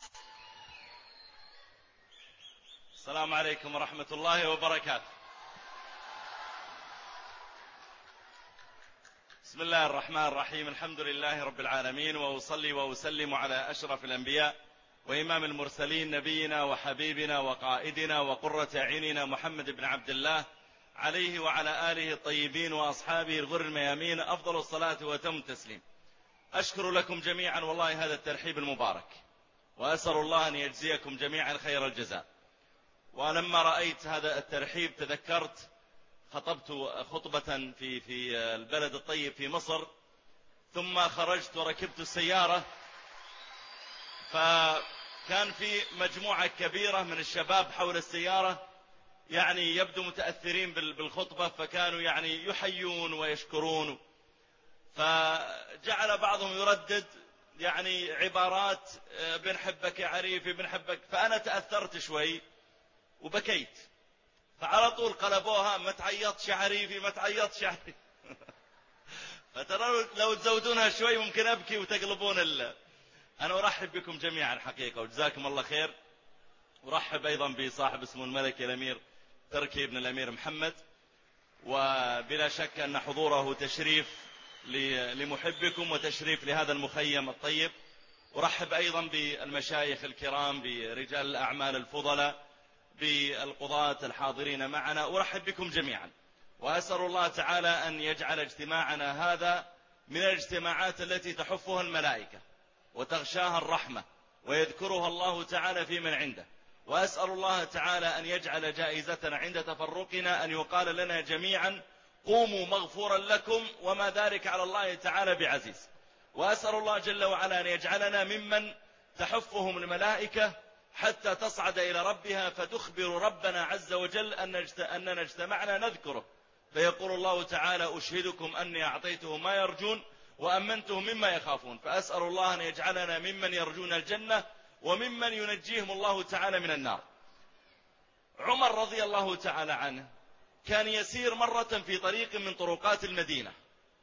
السلام عليكم ورحمة الله وبركاته. بسم الله الرحمن الرحيم. الحمد لله رب العالمين، وأصلي وأسلم على أشرف الأنبياء وإمام المرسلين، نبينا وحبيبنا وقائدنا وقرة أعيننا محمد بن عبد الله، عليه وعلى آله الطيبين وأصحابه الغر الميامين أفضل الصلاة وتم التسليم. أشكر لكم جميعا والله هذا الترحيب المبارك، وأسأل الله أن يجزيكم جميعا خير الجزاء. ولما رأيت هذا الترحيب تذكرت خطبت خطبة في البلد الطيب في مصر، ثم خرجت وركبت السيارة، فكان في مجموعة كبيرة من الشباب حول السيارة، يعني يبدو متأثرين بالخطبة، فكانوا يعني يحيون ويشكرون، فجعل بعضهم يردد يعني عبارات بنحبك يا عريفي بنحبك، فأنا تأثرت شوي وبكيت، فعلى طول قلبوها ما تعيطش يا عريفي ما تعيطش يا عريفي. فترى لو تزودونها شوي ممكن أبكي وتقلبون أنا أرحب بكم جميعا حقيقة وجزاكم الله خير. أرحب أيضا بصاحب اسمه الملك الأمير تركي بن الأمير محمد، وبلا شك أن حضوره تشريف لمحبكم وتشريف لهذا المخيم الطيب. أرحب أيضا بالمشايخ الكرام، برجال الأعمال الفضلاء، بالقضاة الحاضرين معنا، أرحب بكم جميعا، وأسأل الله تعالى أن يجعل اجتماعنا هذا من الاجتماعات التي تحفها الملائكة وتغشاها الرحمة ويذكرها الله تعالى في من عنده. وأسأل الله تعالى أن يجعل جائزتنا عند تفرقنا أن يقال لنا جميعا قوموا مغفورا لكم وما ذلك على الله تعالى بعزيز. وأسأل الله جل وعلا أن يجعلنا ممن تحفهم الملائكة حتى تصعد إلى ربها فتخبر ربنا عز وجل أننا اجتمعنا نذكره، فيقول الله تعالى أشهدكم أني أعطيته ما يرجون وأمنته مما يخافون. فأسأل الله أن يجعلنا ممن يرجون الجنة وممن ينجيهم الله تعالى من النار. عمر رضي الله تعالى عنه كان يسير مرة في طريق من طرقات المدينة،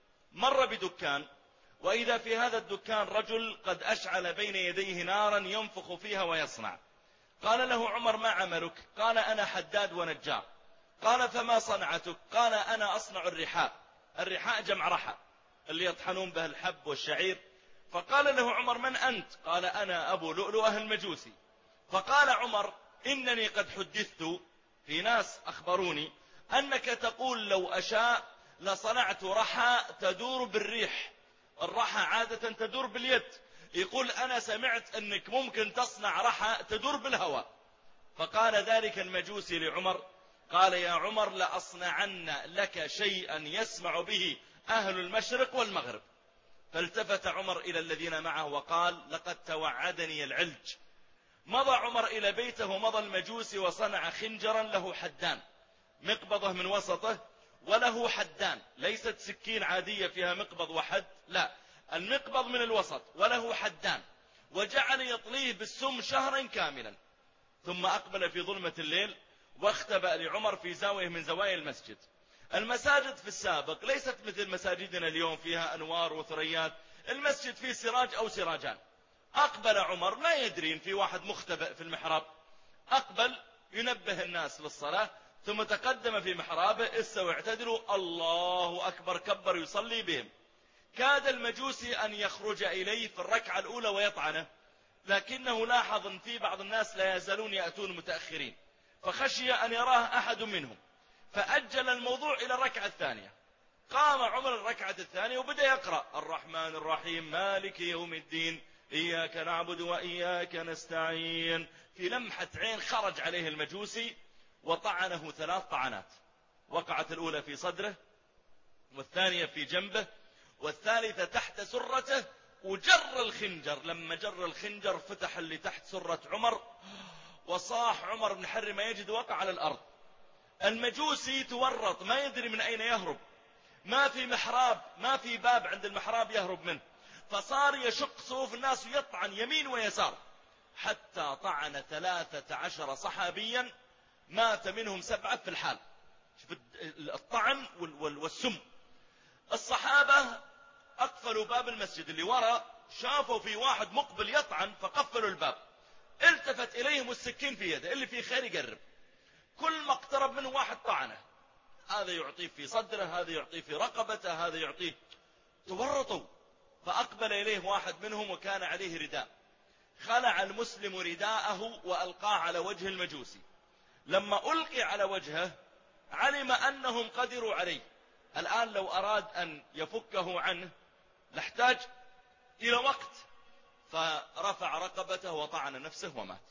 مر بدكان، وإذا في هذا الدكان رجل قد أشعل بين يديه نارا ينفخ فيها ويصنع. قال له عمر ما عملك؟ قال أنا حداد ونجار. قال فما صنعتك؟ قال أنا أصنع الرحاء. الرحاء جمع رحى اللي يطحنون به الحب والشعير. فقال له عمر من أنت؟ قال أنا أبو لؤلؤة المجوسي. فقال عمر إنني قد حدثت في ناس أخبروني أنك تقول لو أشاء لصنعت رحى تدور بالريح. الرحى عادة تدور باليد، يقول أنا سمعت أنك ممكن تصنع رحى تدور بالهواء. فقال ذلك المجوسي لعمر قال يا عمر لأصنعن لك شيئا يسمع به أهل المشرق والمغرب. فالتفت عمر إلى الذين معه وقال لقد توعدني العلج. مضى عمر إلى بيته ومضى المجوسي وصنع خنجرا له حدان، مقبضة من وسطه وله حدان، ليست سكين عادية فيها مقبض وحد، لا، المقبض من الوسط وله حدان، وجعل يطليه بالسم شهرا كاملا. ثم أقبل في ظلمة الليل واختبأ لعمر في زاوية من زوايا المسجد. المساجد في السابق ليست مثل مساجدنا اليوم فيها أنوار وثريات، المسجد فيه سراج أو سراجان. أقبل عمر لا يدري إن في واحد مختبئ في المحراب، أقبل ينبه الناس للصلاة، ثم تقدم في محرابه استوى اعتدلوا الله أكبر كبر يصلي بهم. كاد المجوسي أن يخرج إليه في الركعة الأولى ويطعنه، لكنه لاحظ أن في بعض الناس لا يزالون يأتون متأخرين، فخشي أن يراه أحد منهم فأجل الموضوع إلى الركعة الثانية. قام عمر الركعة الثانية وبدأ يقرأ الرحمن الرحيم مالك يوم الدين إياك نعبد وإياك نستعين. في لمحة عين خرج عليه المجوسي وطعنه 3 طعنات، وقعت الأولى في صدره، والثانية في جنبه، والثالثة تحت سرته، وجر الخنجر. لما جر الخنجر فتح اللي تحت سرة عمر، وصاح عمر بن حر ما يجد وقع على الأرض. المجوسي تورط ما يدري من أين يهرب، ما في محراب، ما في باب عند المحراب يهرب منه، فصار يشق صفوف الناس ويطعن يمين ويسار، حتى طعن 13 صحابيا مات منهم 7 في الحال. شوف الطعن والسم. الصحابة أقفلوا باب المسجد اللي وراء، شافوا في واحد مقبل يطعن فقفلوا الباب، التفت إليهم والسكين في يده، اللي فيه خير يقرب. كل ما اقترب منه واحد طعنه، هذا يعطيه في صدره، هذا يعطيه في رقبته، هذا يعطيه. تورطوا. فأقبل إليه واحد منهم وكان عليه رداء، خلع المسلم رداءه وألقاه على وجه المجوسي. لما ألقي على وجهه علم أنهم قدروا عليه. الآن لو أراد أن يفكه عنه لاحتاج إلى وقت، فرفع رقبته وطعن نفسه ومات.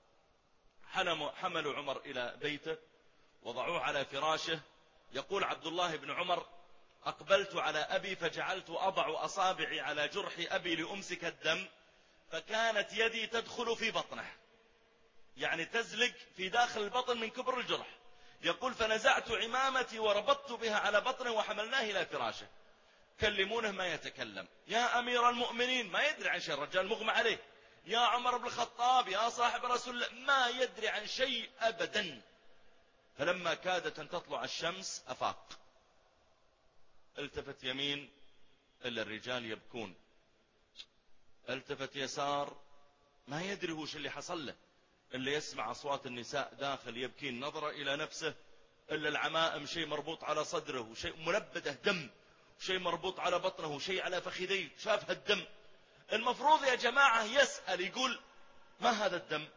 حملوا عمر إلى بيته، وضعوه على فراشه. يقول عبد الله بن عمر: أقبلت على أبي فجعلت أضع أصابعي على جرح أبي لأمسك الدم، فكانت يدي تدخل في بطنه، يعني تزلق في داخل البطن من كبر الجرح. يقول: فنزعت عمامتي وربطت بها على بطنه وحملناه إلى فراشه. كلمونه ما يتكلم. يا أمير المؤمنين، ما يدري عن شيء، الرجال مغمى عليه. يا عمر بن الخطاب، يا صاحب رسول الله، ما يدري عن شيء أبدا. فلما كادت أن تطلع الشمس أفاق، التفت يمين إلا الرجال يبكون، التفت يسار ما يدري وش اللي حصل له، اللي يسمع أصوات النساء داخل يبكين. نظر إلى نفسه إلا العمائم، شيء مربوط على صدره وشيء ملبده دم، شيء مربوط على بطنه وشيء على فخذيه، شافها الدم. المفروض يا جماعة يسأل، يقول: ما هذا الدم؟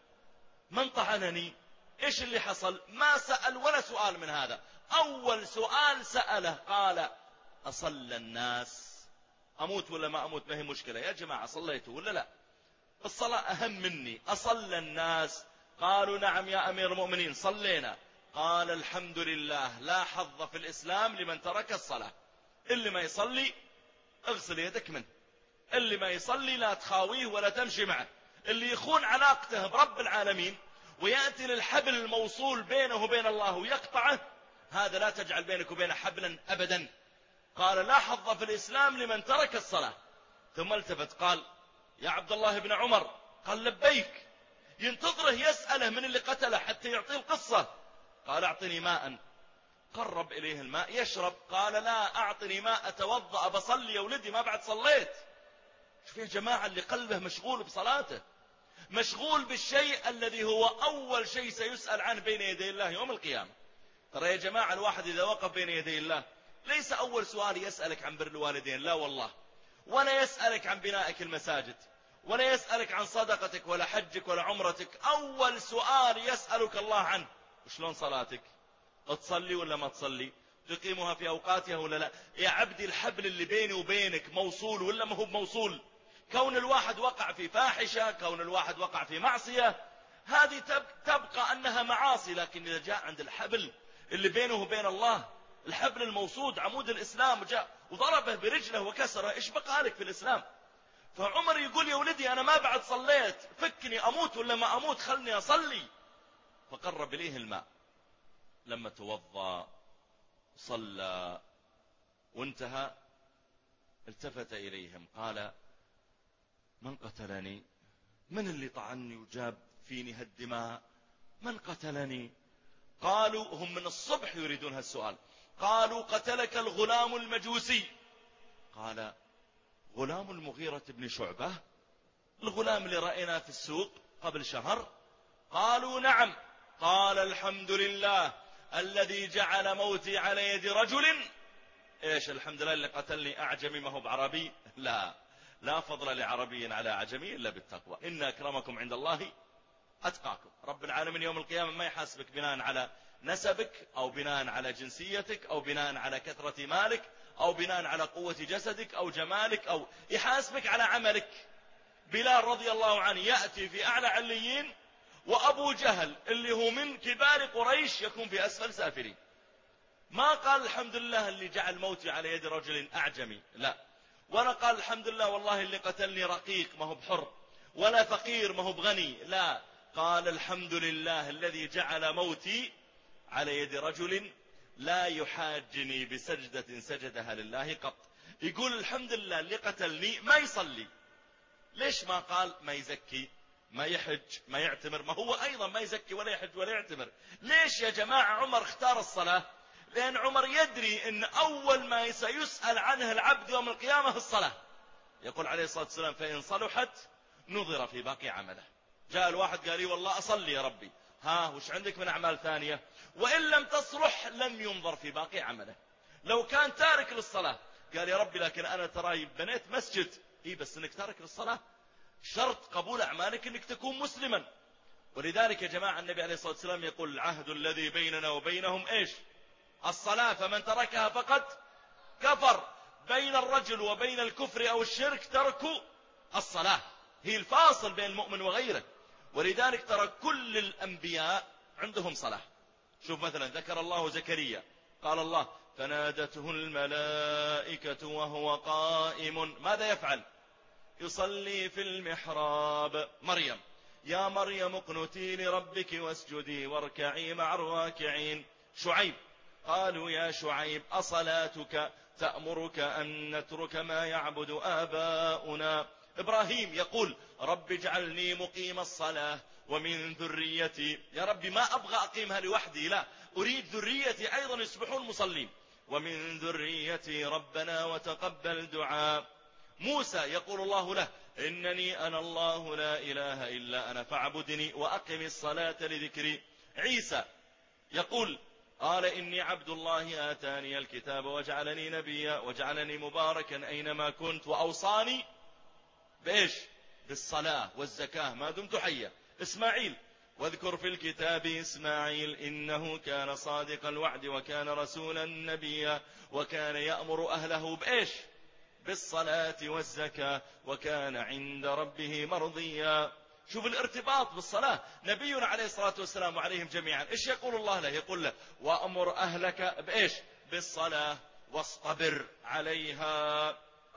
من طعنني؟ إيش اللي حصل؟ ما سأل ولا سؤال من هذا. أول سؤال سأله قال: أصلى الناس؟ أموت ولا ما أموت ما هي مشكلة يا جماعة، صليتوا ولا لا؟ الصلاة أهم مني. أصلى الناس؟ قالوا: نعم يا أمير المؤمنين صلينا. قال: الحمد لله، لا حظ في الإسلام لمن ترك الصلاة. اللي ما يصلي اغسل يدك منه، اللي ما يصلي لا تخاويه ولا تمشي معه، اللي يخون علاقته برب العالمين ويأتي للحبل الموصول بينه وبين الله ويقطعه، هذا لا تجعل بينك وبينه حبلا أبدا. قال: لا حظ في الإسلام لمن ترك الصلاة. ثم التفت قال: يا عبد الله بن عمر. قال: لبيك. ينتظره يسأله من اللي قتله حتى يعطيه القصة. قال: أعطني ماء. قرب إليه الماء يشرب. قال: لا، أعطني ماء أتوضأ بصلي يا ولدي، ما بعد صليت. شوف يا جماعة، اللي قلبه مشغول بصلاته، مشغول بالشيء الذي هو أول شيء سيسأل عنه بين يدي الله يوم القيامة. ترى يا جماعة، الواحد إذا وقف بين يدي الله ليس أول سؤال يسألك عن بر الوالدين، لا والله، ولا يسألك عن بنائك المساجد، ولا يسألك عن صدقتك ولا حجك ولا عمرتك. أول سؤال يسألك الله عنه: وشلون صلاتك؟ تصلي ولا ما تصلي؟ تقيمها في أوقاتها ولا لا؟ يا عبدي، الحبل اللي بيني وبينك موصول ولا ما هو موصول؟ كون الواحد وقع في فاحشة، كون الواحد وقع في معصية، هذه تبقى أنها معاصي، لكن إذا جاء عند الحبل اللي بينه وبين الله، الحبل الموصود عمود الإسلام، وجاء وضربه برجله وكسره، إيش بقى لك في الإسلام؟ فعمر يقول: يا ولدي أنا ما بعد صليت، فكني أموت ولا ما أموت، خلني أصلي. فقرب إليه الماء. لما توضأ صلى وانتهى التفت إليهم قال: من قتلني؟ من اللي طعني وجاب فيني هالدماء؟ من قتلني؟ قالوا، هم من الصبح يريدون هالسؤال، قالوا: قتلك الغلام المجوسي. قال: غلام المغيرة بن شعبة؟ الغلام اللي رأيناه في السوق قبل شهر؟ قالوا: نعم. قال: الحمد لله الذي جعل موتي على يد رجل. ايش الحمد لله؟ اللي قتلني أعجمي ما هو بعربي؟ لا، لا فضل لعربي على أعجمي إلا بالتقوى، إن أكرمكم عند الله أتقاكم. رب العالمين يوم القيامة ما يحاسبك بناء على نسبك، أو بناء على جنسيتك، أو بناء على كثرة مالك، أو بناء على قوة جسدك أو جمالك، أو يحاسبك على عملك. بلال رضي الله عنه يأتي في أعلى عليين، وأبو جهل اللي هو من كبار قريش يكون في أسفل سافلين. ما قال الحمد لله اللي جعل موتي على يد رجل أعجمي، لا، ولا قال الحمد لله والله اللي قتلني رقيق ما هو بحر، ولا فقير ما هو بغني، لا، قال الحمد لله الذي جعل موتي على يد رجل لا يحاجني بسجدة سجدها لله قط. يقول الحمد لله اللي قتلني ما يصلي. ليش ما قال ما يزكي، ما يحج، ما يعتمر؟ ما هو أيضا ما يزكي ولا يحج ولا يعتمر. ليش يا جماعة عمر اختار الصلاة؟ لأن عمر يدري أن أول ما سيسأل عنه العبد يوم القيامة الصلاة. يقول عليه الصلاة والسلام: فإن صلحت نظر في باقي عمله. جاء الواحد قال لي والله أصلي يا ربي، ها وش عندك من أعمال ثانية؟ وإن لم تصلح لم ينظر في باقي عمله. لو كان تارك للصلاة قال يا ربي لكن أنا تراي بنيت مسجد، بس إنك تارك للصلاة. شرط قبول أعمالك إنك تكون مسلما. ولذلك يا جماعة النبي عليه الصلاة والسلام يقول العهد الذي بيننا وبينهم إيش؟ الصلاة، فمن تركها فقد كفر. بين الرجل وبين الكفر أو الشرك ترك الصلاة، هي الفاصل بين المؤمن وغيره. ولذلك ترى كل الأنبياء عندهم صلاة. شوف مثلا ذكر الله زكريا، قال الله فنادته الملائكة وهو قائم ماذا يفعل؟ يصلي في المحراب. مريم يا مريم اقنتي لربك واسجدي واركعي مع الراكعين. شعيب قالوا يا شعيب أصلاتك تأمرك أن نترك ما يعبد آباؤنا. إبراهيم يقول رب اجعلني مقيم الصلاة ومن ذريتي. يا رب ما أبغى أقيمها لوحدي، لا أريد ذريتي أيضا يصبحون مصلين. ومن ذريتي ربنا وتقبل دعاء. موسى يقول الله له إنني أنا الله لا إله إلا أنا فاعبدني وأقم الصلاة لذكري. عيسى يقول قال إني عبد الله آتاني الكتاب وجعلني نبيا وجعلني مباركا أينما كنت وأوصاني بإيش؟ بالصلاة والزكاة ما دمت حيا. إسماعيل واذكر في الكتاب إسماعيل إنه كان صادق الوعد وكان رسولا نبيا وكان يأمر أهله بإيش؟ بالصلاة والزكاة وكان عند ربه مرضيا. شوف الارتباط بالصلاة. نبينا عليه الصلاة والسلام وعليهم جميعا إيش يقول الله له؟ يقول له وأمر أهلك بإيش؟ بالصلاة واصطبر عليها.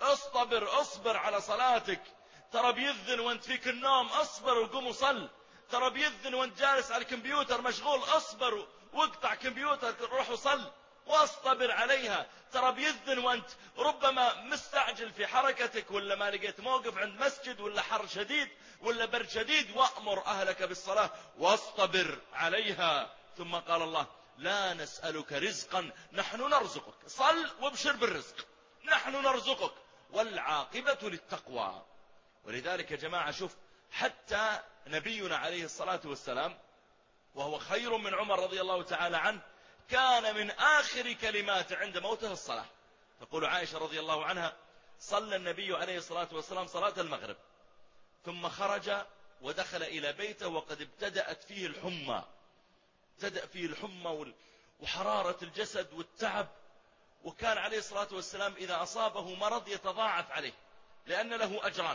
اصبر على صلاتك. ترى بيذن وانت فيك النوم، اصبر وقم وصل. ترى بيذن وانت جالس على الكمبيوتر مشغول، اصبر واقطع كمبيوتر روح وصل واصطبر عليها. ترى بيذن وانت ربما مستعجل في حركتك، ولا ما لقيت موقف عند مسجد، ولا حر شديد ولا برد شديد. وأمر أهلك بالصلاة واصطبر عليها. ثم قال الله لا نسألك رزقا نحن نرزقك. صل وابشر بالرزق، نحن نرزقك والعاقبة للتقوى. ولذلك يا جماعة شوف حتى نبينا عليه الصلاة والسلام وهو خير من عمر رضي الله تعالى عنه كان من آخر كلمات عند موته الصلاة. تقول عائشة رضي الله عنها صلى النبي عليه الصلاة والسلام صلاة المغرب ثم خرج ودخل إلى بيته وقد ابتدأت فيه الحمى، ابتدأ فيه الحمى وحرارة الجسد والتعب. وكان عليه الصلاة والسلام إذا أصابه مرض يتضاعف عليه لأن له أجران.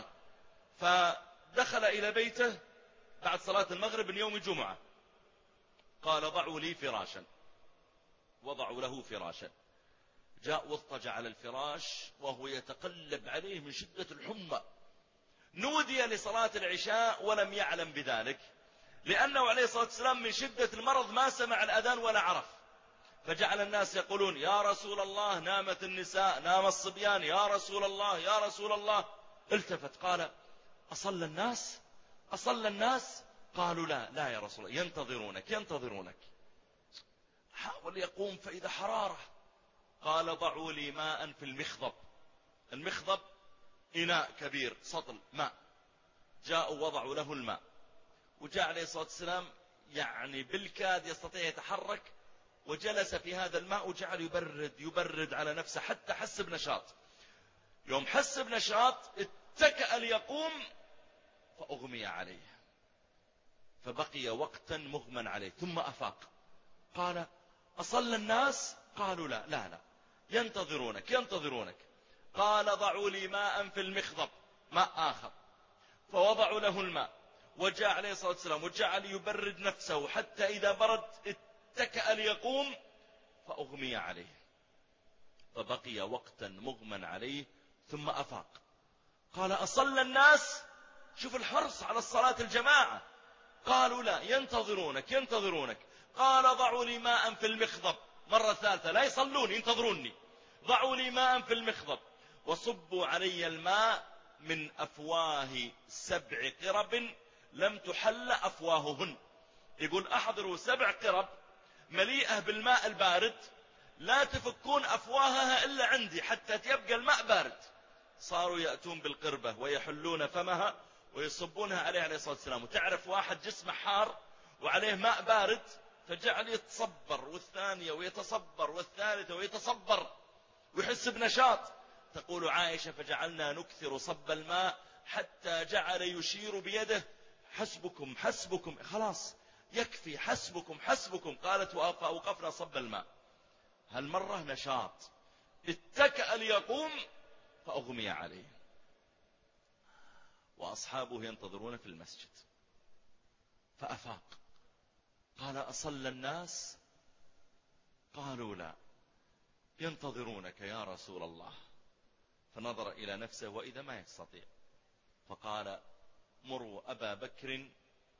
فدخل إلى بيته بعد صلاة المغرب من يوم الجمعة قال ضعوا لي فراشا، وضعوا له فراشا. جاء واضطجع على الفراش وهو يتقلب عليه من شدة الحمى. نودي لصلاة العشاء ولم يعلم بذلك، لأنه عليه الصلاة والسلام من شدة المرض ما سمع الأذان ولا عرف. فجعل الناس يقولون يا رسول الله نامت النساء نام الصبيان، يا رسول الله يا رسول الله. التفت قال أصلى الناس؟ أصلى الناس؟ قالوا لا يا رسول الله ينتظرونك. حاول يقوم فإذا حرارة. قال ضعوا لي ماء في المخضب. المخضب إناء كبير سطل ماء. جاءوا وضعوا له الماء، وجاء عليه الصلاة والسلام يعني بالكاد يستطيع يتحرك، وجلس في هذا الماء وجعل يبرد على نفسه حتى حس بنشاط. يوم حس بنشاط اتكأ ليقوم فأغمي عليه، فبقي وقتا مغمى عليه ثم أفاق. قال أصلى الناس؟ قالوا لا ينتظرونك. قال ضعوا لي ماء في المخضب، ماء آخر. فوضعوا له الماء وجاء عليه الصلاة والسلام وجعل يبرد نفسه حتى إذا برد اتكأ ليقوم فأغمي عليه، فبقي وقتا مغمى عليه ثم أفاق. قال أصلى الناس؟ شوف الحرص على الصلاة الجماعة. قالوا لا ينتظرونك. قال ضعوا لي ماء في المخضب مرة ثالثة، لا يصلون ينتظروني. ضعوا لي ماء في المخضب وصبوا علي الماء من أفواه 7 قرب لم تحل أفواههن. يقول أحضروا 7 قرب مليئة بالماء البارد لا تفكون أفواهها إلا عندي حتى يبقى الماء بارد. صاروا يأتون بالقربة ويحلون فمها ويصبونها عليه الصلاة والسلام. وتعرف واحد جسمه حار وعليه ماء بارد فجعل يتصبر، والثانية ويتصبر، والثالثة ويتصبر ويحس بنشاط. تقول عائشة فجعلنا نكثر صب الماء حتى جعل يشير بيده حسبكم حسبكم، خلاص يكفي، حسبكم حسبكم. قالت فأوقفنا صب الماء. هالمرة نشاط، اتكأ ليقوم فأغمي عليه، وأصحابه ينتظرون في المسجد. فأفاق قال أصلى الناس؟ قالوا لا، ينتظرونك يا رسول الله. فنظر إلى نفسه وإذا ما يستطيع، فقال مروا أبا بكر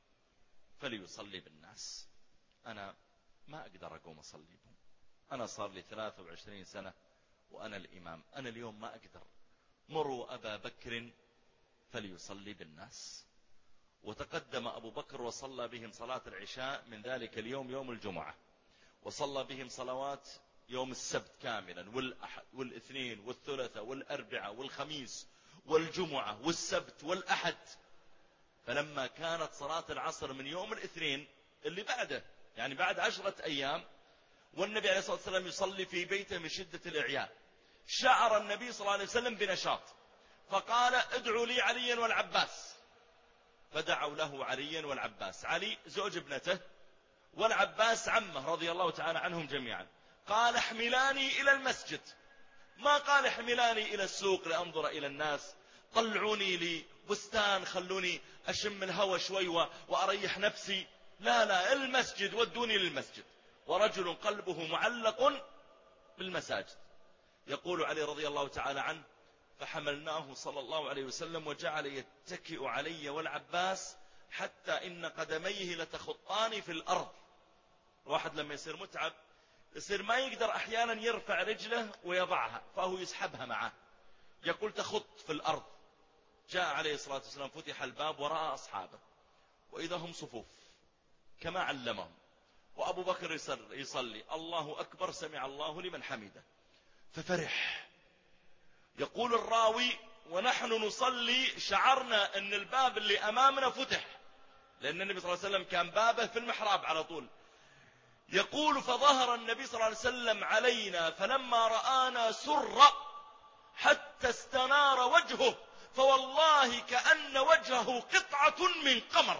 فليصلي بالناس، أنا ما أقدر أقوم أصلي بهم، أنا صار لي 23 سنة وأنا الإمام، أنا اليوم ما أقدر، مروا أبا بكر فليصلي بالناس. وتقدم أبو بكر وصلى بهم صلاة العشاء من ذلك اليوم، يوم الجمعة، وصلى بهم صلوات يوم السبت كاملا، والأحد والاثنين والثلاثاء والأربعاء والخميس والجمعة والسبت والأحد. فلما كانت صلاة العصر من يوم الاثنين اللي بعده، يعني بعد 10 أيام، والنبي عليه الصلاة والسلام يصلي في بيته من شدة الإعياء، شعر النبي صلى الله عليه وسلم بنشاط، فقال ادعوا لي عليا والعباس. فدعوا له عليا والعباس، علي زوج ابنته، والعباس عمه رضي الله تعالى عنهم جميعا. قال احملاني إلى المسجد، ما قال احملاني إلى السوق لأنظر إلى الناس، طلعوني لي بستان خلوني أشم الهوى شوي وأريح نفسي، لا لا، المسجد، ودوني للمسجد. ورجل قلبه معلق بالمساجد. يقول علي رضي الله تعالى عنه فحملناه صلى الله عليه وسلم وجعل يتكئ علي والعباس حتى إن قدميه لتخطان في الأرض. الواحد لما يصير متعب يصير ما يقدر أحيانا يرفع رجله ويضعها، فهو يسحبها معه، يقول تخط في الأرض. جاء عليه الصلاة والسلام فتح الباب ورأى أصحابه وإذا هم صفوف كما علمهم، وأبو بكر يصلي الله أكبر سمع الله لمن حمده، ففرح. يقول الراوي ونحن نصلي شعرنا أن الباب اللي أمامنا فتح، لأن النبي صلى الله عليه وسلم كان بابه في المحراب على طول. يقول فظهر النبي صلى الله عليه وسلم علينا فلما رآنا سر حتى استنار وجهه، فوالله كأن وجهه قطعة من قمر.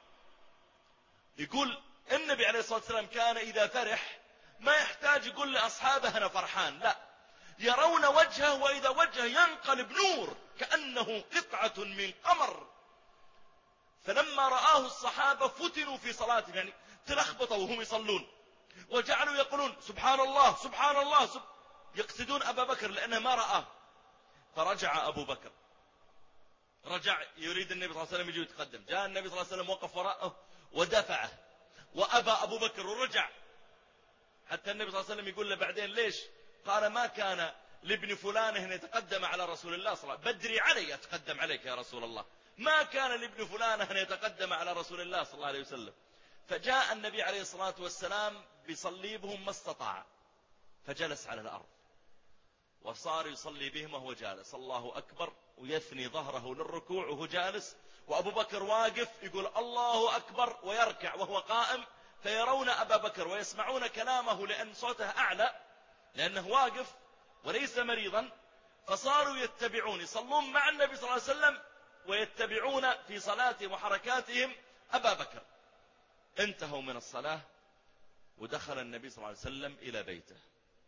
يقول النبي عليه الصلاة والسلام كان إذا فرح ما يحتاج يقول لأصحابه أنا فرحان، لا، يرون وجهه وإذا وجهه ينقلب نور كأنه قطعة من قمر. فلما رآه الصحابة فتنوا في صلاتهم، يعني تلخبطوا وهم يصلون، وجعلوا يقولون سبحان الله سبحان الله يقصدون أبا بكر لأنه ما رآه. فرجع أبو بكر، رجع يريد النبي صلى الله عليه وسلم يجي يتقدم، جاء النبي صلى الله عليه وسلم وقف وراءه ودفعه، وأبى أبو بكر ورجع. حتى النبي صلى الله عليه وسلم يقول له بعدين ليش؟ قال ما كان لابن فلان أن يتقدم على رسول الله صلى الله عليه وسلم، بدري علي أتقدم عليك يا رسول الله، ما كان لابن فلان أن يتقدم على رسول الله صلى الله عليه وسلم. فجاء النبي عليه الصلاة والسلام بصليبهم ما استطاع، فجلس على الأرض وصار يصلي بهم وهو جالس، الله أكبر، ويثني ظهره للركوع وهو جالس، وأبو بكر واقف يقول الله أكبر ويركع وهو قائم، فيرون أبا بكر ويسمعون كلامه لأن صوته أعلى لأنه واقف وليس مريضا، فصاروا يتبعون يصلون مع النبي صلى الله عليه وسلم ويتبعون في صلاتهم وحركاتهم أبا بكر. انتهوا من الصلاة ودخل النبي صلى الله عليه وسلم إلى بيته.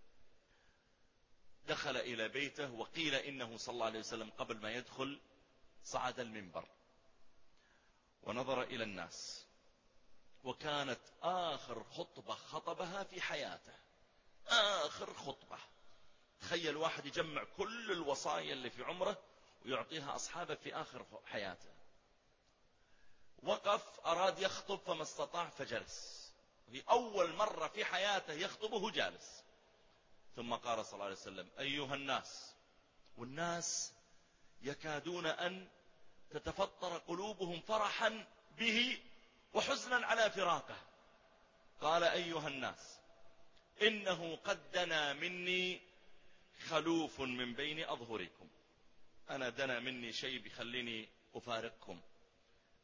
دخل إلى بيته، وقيل إنه صلى الله عليه وسلم قبل ما يدخل صعد المنبر ونظر إلى الناس، وكانت آخر خطبة خطبها في حياته، آخر خطبة. تخيل واحد يجمع كل الوصايا اللي في عمره ويعطيها أصحابه في آخر حياته. وقف أراد يخطب فما استطاع فجلس، وهي أول مرة في حياته يخطبه جالس. ثم قال صلى الله عليه وسلم أيها الناس، والناس يكادون أن تتفطر قلوبهم فرحا به وحزنا على فراقه. قال أيها الناس إنه قد دنا مني خلوف من بين أظهركم، أنا دنا مني شيء بيخليني أفارقكم،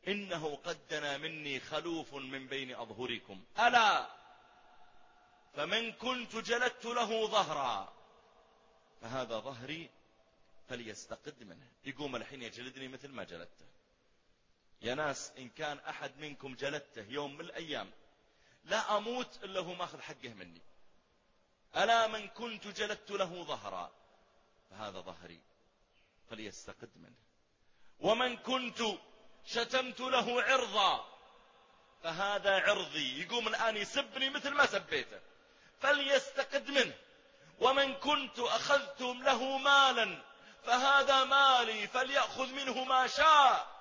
إنه قد دنا مني خلوف من بين أظهركم، ألا فمن كنت جلدت له ظهرا فهذا ظهري فليستقد منه. يقوم الحين يجلدني مثل ما جلدته. يا ناس إن كان أحد منكم جلدته يوم من الأيام لا أموت إلا هو ماخذ حقه مني. ألا من كنت جلدت له ظهرا فهذا ظهري فليستقد منه. ومن كنت شتمت له عرضا فهذا عرضي، يقوم الآن يسبني مثل ما سبيته فليستقد منه. ومن كنت أخذت له مالا فهذا مالي فليأخذ منه ما شاء.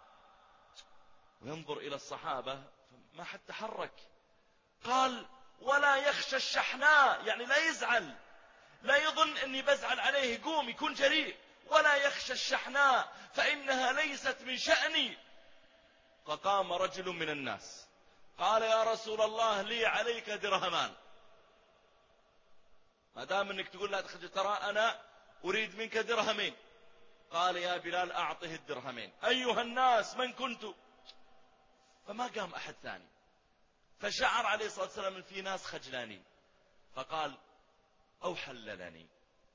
وينظر إلى الصحابة ما حد تحرك. قال ولا يخشى الشحناء، يعني لا يزعل، لا يظن أني بزعل عليه، يقوم يكون جريء. ولا يخشى الشحناء فإنها ليست من شأني. فقام رجل من الناس قال يا رسول الله لي عليك درهمان، ما دام انك تقول لا تخرج ترى انا اريد منك درهمين. قال يا بلال اعطه الدرهمين. ايها الناس من كنت؟ فما قام احد ثاني. فشعر عليه الصلاة والسلام ان في ناس خجلانين فقال او حللني،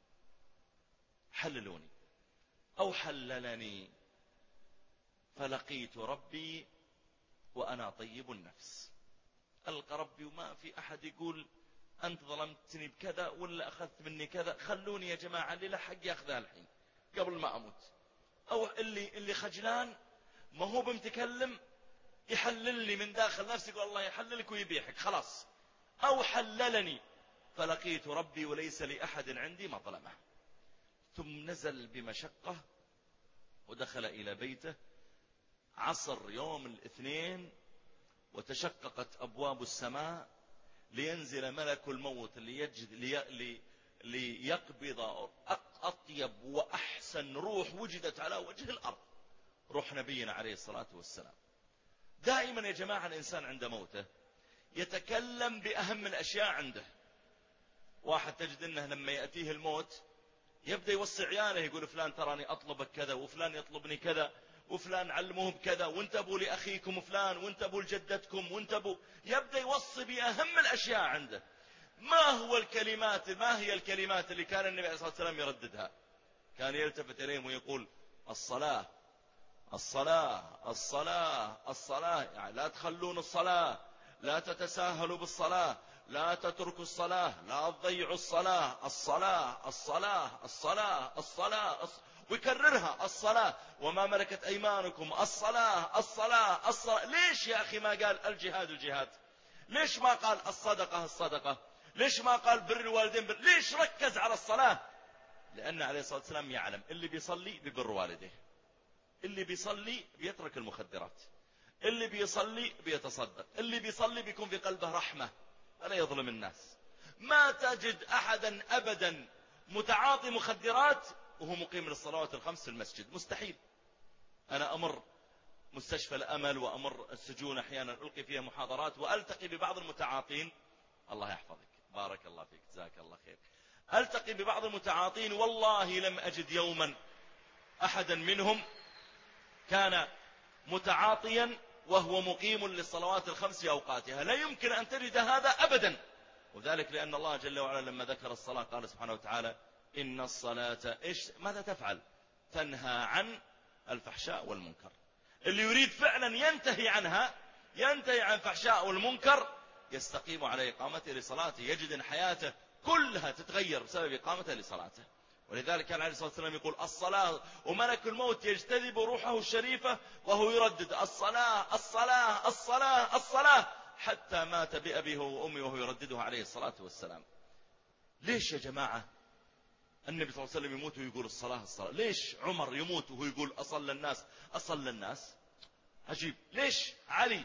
حللوني او حللني فلقيت ربي وأنا طيب النفس. ألقى ربي وما في أحد يقول أنت ظلمتني بكذا ولا أخذت مني كذا، خلوني يا جماعة اللي لا حق يأخذها الحين قبل ما أموت. أو اللي خجلان ما هو بمتكلم يحللني من داخل نفسي، يقول الله يحللك ويبيحك خلاص. أو حللني فلقيت ربي وليس لأحد عندي مظلمة. ثم نزل بمشقة ودخل إلى بيته عصر يوم الاثنين، وتشققت أبواب السماء لينزل ملك الموت ليقبض أطيب وأحسن روح وجدت على وجه الأرض، روح نبينا عليه الصلاة والسلام. دائما يا جماعة الإنسان عند موته يتكلم بأهم الأشياء عنده. واحد تجد أنه لما يأتيه الموت يبدأ يوصي عياله، يقول فلان تراني أطلبك كذا، وفلان يطلبني كذا، وفلان علموه بكذا، وانت ابو لأخيكم فلان، وانت ابو لجدتكم، وانت ابو. يبدأ يوصي بأهم الأشياء عنده. ما هي الكلمات اللي كان النبي عليه الصلاة والسلام يرددها؟ كان يلتفت إليهم ويقول الصلاة الصلاة الصلاة الصلاة، يعني لا تخلون الصلاة، لا تتساهلوا بالصلاة، لا تتركوا الصلاة، لا تضيعوا الصلاة، الصلاة الصلاة الصلاة الصلاة ويكررها الصلاة وما ملكت أيمانكم، الصلاة الصلاة الصلاة. ليش يا أخي ما قال الجهاد؟ ليش ما قال الصدقة؟ ليش ما قال بر الوالدين ليش ركز على الصلاة؟ لأن عليه الصلاة والسلام يعلم اللي بيصلي ببر والديه، اللي بيصلي بيترك المخدرات، اللي بيصلي بيتصدق، اللي بيصلي بيكون في قلبه رحمة ولا يظلم الناس. ما تجد أحدا أبدا متعاطي مخدرات وهو مقيم للصلوات الخمس في المسجد، مستحيل. أنا أمر مستشفى الأمل وأمر السجون أحيانا ألقي فيها محاضرات وألتقي ببعض المتعاطين، الله يحفظك بارك الله فيك جزاك الله خير، ألتقي ببعض المتعاطين والله لم أجد يوما أحدا منهم كان متعاطيا وهو مقيم للصلوات الخمس في أوقاتها، لا يمكن أن تجد هذا أبدا. وذلك لأن الله جل وعلا لما ذكر الصلاة قال سبحانه وتعالى إن الصلاة ماذا تفعل؟ تنهى عن الفحشاء والمنكر. اللي يريد فعلا ينتهي عنها، ينتهي عن الفحشاء والمنكر، يستقيم على إقامته لصلاته، يجد أن حياته كلها تتغير بسبب إقامته لصلاته. ولذلك كان عليه الصلاة والسلام يقول الصلاة، وملك الموت يجتذب روحه الشريفة وهو يردد الصلاة الصلاة الصلاة الصلاة حتى مات بأبيه وأمه وهو يرددها عليه الصلاة والسلام. ليش يا جماعة النبي صلى الله عليه وسلم يموت ويقول الصلاة الصلاة؟ ليش عمر يموت وهو يقول أصلى الناس؟ عجيب. ليش علي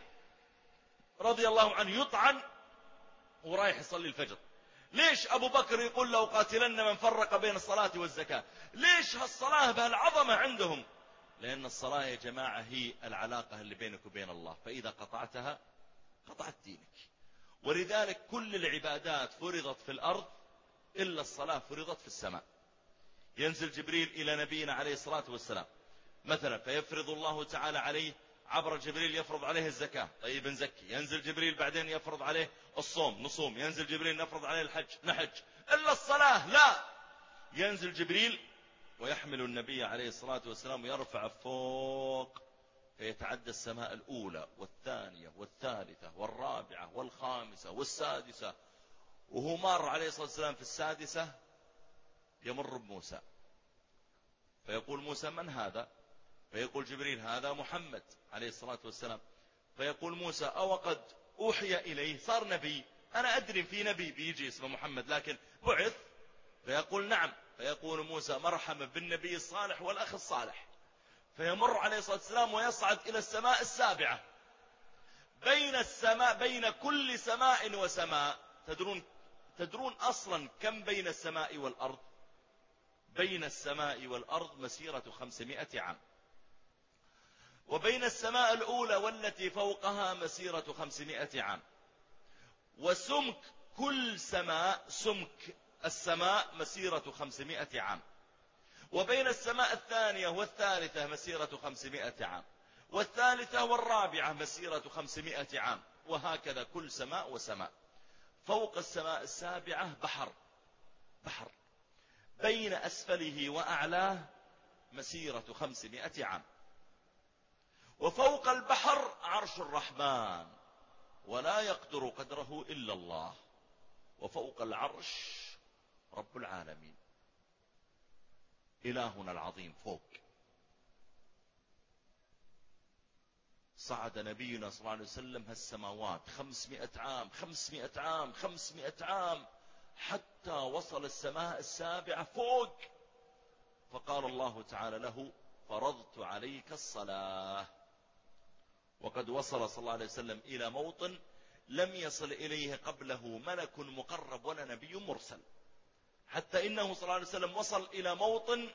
رضي الله عنه يطعن ورايح يصلي الفجر؟ ليش أبو بكر يقول لو قاتلن من فرق بين الصلاة والزكاة؟ ليش هالصلاة بهالعظمة عندهم؟ لأن الصلاة يا جماعة هي العلاقة اللي بينك وبين الله، فإذا قطعتها قطعت دينك. ولذلك كل العبادات فرضت في الأرض إلا الصلاة فرضت في السماء. ينزل جبريل إلى نبينا عليه الصلاة والسلام مثلا فيفرض الله تعالى عليه عبر جبريل يفرض عليه الزكاة، طيب نزكي. ينزل جبريل بعدين يفرض عليه الصوم، نصوم. ينزل جبريل نفرض عليه الحج، نحج. إلا الصلاة لا، ينزل جبريل ويحمل النبي عليه الصلاة والسلام ويرفع فوق، فيتعدى السماء الأولى والثانية والثالثة والرابعة والخامسة والسادسة، وهو مار عليه الصلاة والسلام في السادسة يمر بموسى، فيقول موسى من هذا؟ فيقول جبريل هذا محمد عليه الصلاة والسلام. فيقول موسى أو قد أوحي إليه، صار نبي، أنا أدري في نبي بيجي اسمه محمد لكن بعث؟ فيقول نعم. فيقول موسى مرحبا بالنبي الصالح والأخ الصالح. فيمر عليه الصلاة والسلام ويصعد إلى السماء السابعة. بين كل سماء وسماء، تدرون أصلا كم بين السماء والأرض؟ بين السماء والأرض مسيرة 500 عام، وبين السماء الأولى والتي فوقها مسيرة 500 عام، وسمك كل سماء، سمك السماء مسيرة 500 عام، وبين السماء الثانية والثالثة مسيرة 500 عام، والثالثة والرابعة مسيرة 500 عام، وهكذا كل سماء وسماء. فوق السماء السابعة بحر بين أسفله وأعلاه مسيرة 500 عام، وفوق البحر عرش الرحمن ولا يقدر قدره إلا الله، وفوق العرش رب العالمين إلهنا العظيم فوق. صعد نبينا صلى الله عليه وسلم هالسماوات 500 عام 500 عام 500 عام حتى وصل السماء السابعة فوق، فقال الله تعالى له فرضت عليك الصلاة. وقد وصل صلى الله عليه وسلم إلى موطن لم يصل إليه قبله ملك مقرب ولا نبي مرسل، حتى إنه صلى الله عليه وسلم وصل إلى موطن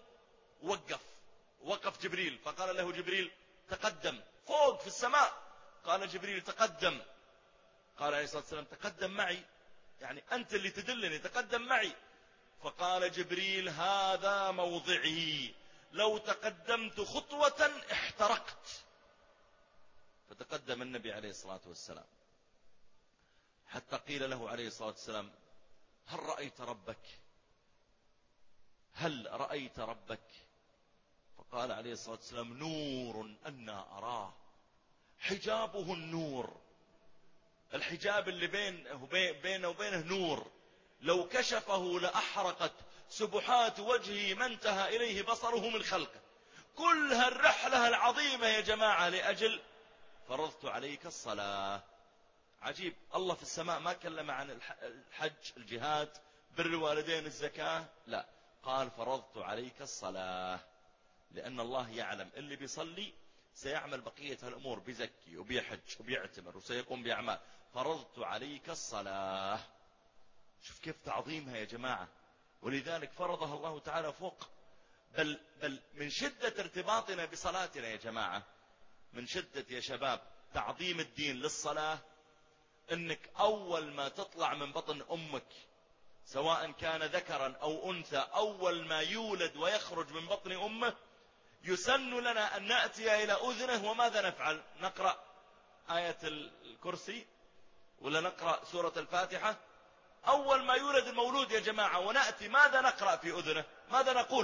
وقف جبريل، فقال له جبريل تقدم فوق في السماء. قال جبريل تقدم. قال عليه الصلاة والسلام تقدم معي، يعني أنت اللي تدلني، تقدم معي. فقال جبريل هذا موضعي، لو تقدمت خطوة احترقت. فتقدم النبي عليه الصلاة والسلام حتى قيل له عليه الصلاة والسلام هل رأيت ربك؟ فقال عليه الصلاة والسلام نور أنا أراه، حجابه النور، الحجاب اللي بينه وبينه نور، لو كشفه لأحرقت سبحات وجهه ما انتهى إليه بصره من خلقه. كل هالرحلة العظيمة يا جماعة لأجل فرضت عليك الصلاة. عجيب، الله في السماء ما كلم عن الحج، الجهاد، بر الوالدين، الزكاة، لا، قال فرضت عليك الصلاة، لأن الله يعلم اللي بيصلي سيعمل بقية الأمور، بيزكي وبيحج وبيعتمر وسيقوم بأعمال. فرضت عليك الصلاة. شوف كيف تعظيمها يا جماعة، ولذلك فرضها الله تعالى فوق. بل من شدة ارتباطنا بصلاتنا يا جماعة، من شدة يا شباب تعظيم الدين للصلاة، انك اول ما تطلع من بطن امك سواء كان ذكرا او انثى، اول ما يولد ويخرج من بطن امه يسن لنا ان نأتي الى اذنه، وماذا نفعل؟ نقرأ آية الكرسي ولا نقرأ سورة الفاتحة؟ اول ما يولد المولود يا جماعة ونأتي ماذا نقرأ في اذنه؟ ماذا نقول؟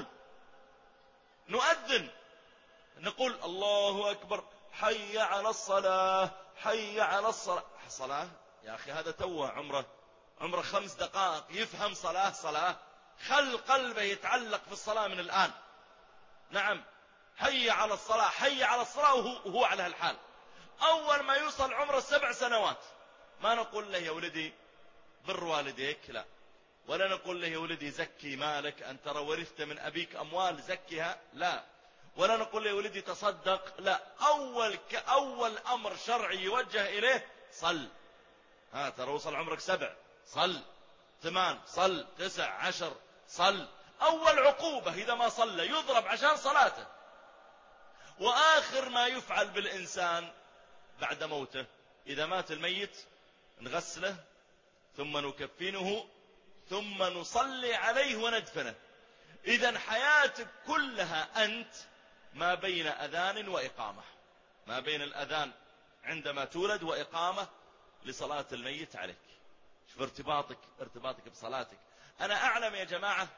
نؤذن، نقول الله اكبر، حي على الصلاة، حي على الصلاة. صلاة يا أخي هذا توه عمره 5 دقائق يفهم صلاة. خل قلبه يتعلق في الصلاة من الآن. نعم، حي على الصلاة، حي على الصلاة، وهو على هالحال. أول ما يوصل عمره 7 سنوات ما نقول له يا ولدي بر والديك، لا، ولا نقول له يا ولدي زكي مالك، أنت ترى ورثت من أبيك أموال زكيها، لا، ولا نقول له يا ولدي تصدق، لا، أول أمر شرعي يوجه إليه صل. ترى وصل عمرك 7 صل، 8 صل، 9 10 صل. أول عقوبة إذا ما صلى يضرب عشان صلاته. وآخر ما يفعل بالإنسان بعد موته، إذا مات الميت نغسله ثم نكفنه ثم نصلي عليه وندفنه. إذن حياتك كلها أنت ما بين أذان وإقامة، ما بين الأذان عندما تولد وإقامة لصلاة الميت عليك. شوف ارتباطك بصلاتك. أنا أعلم يا جماعة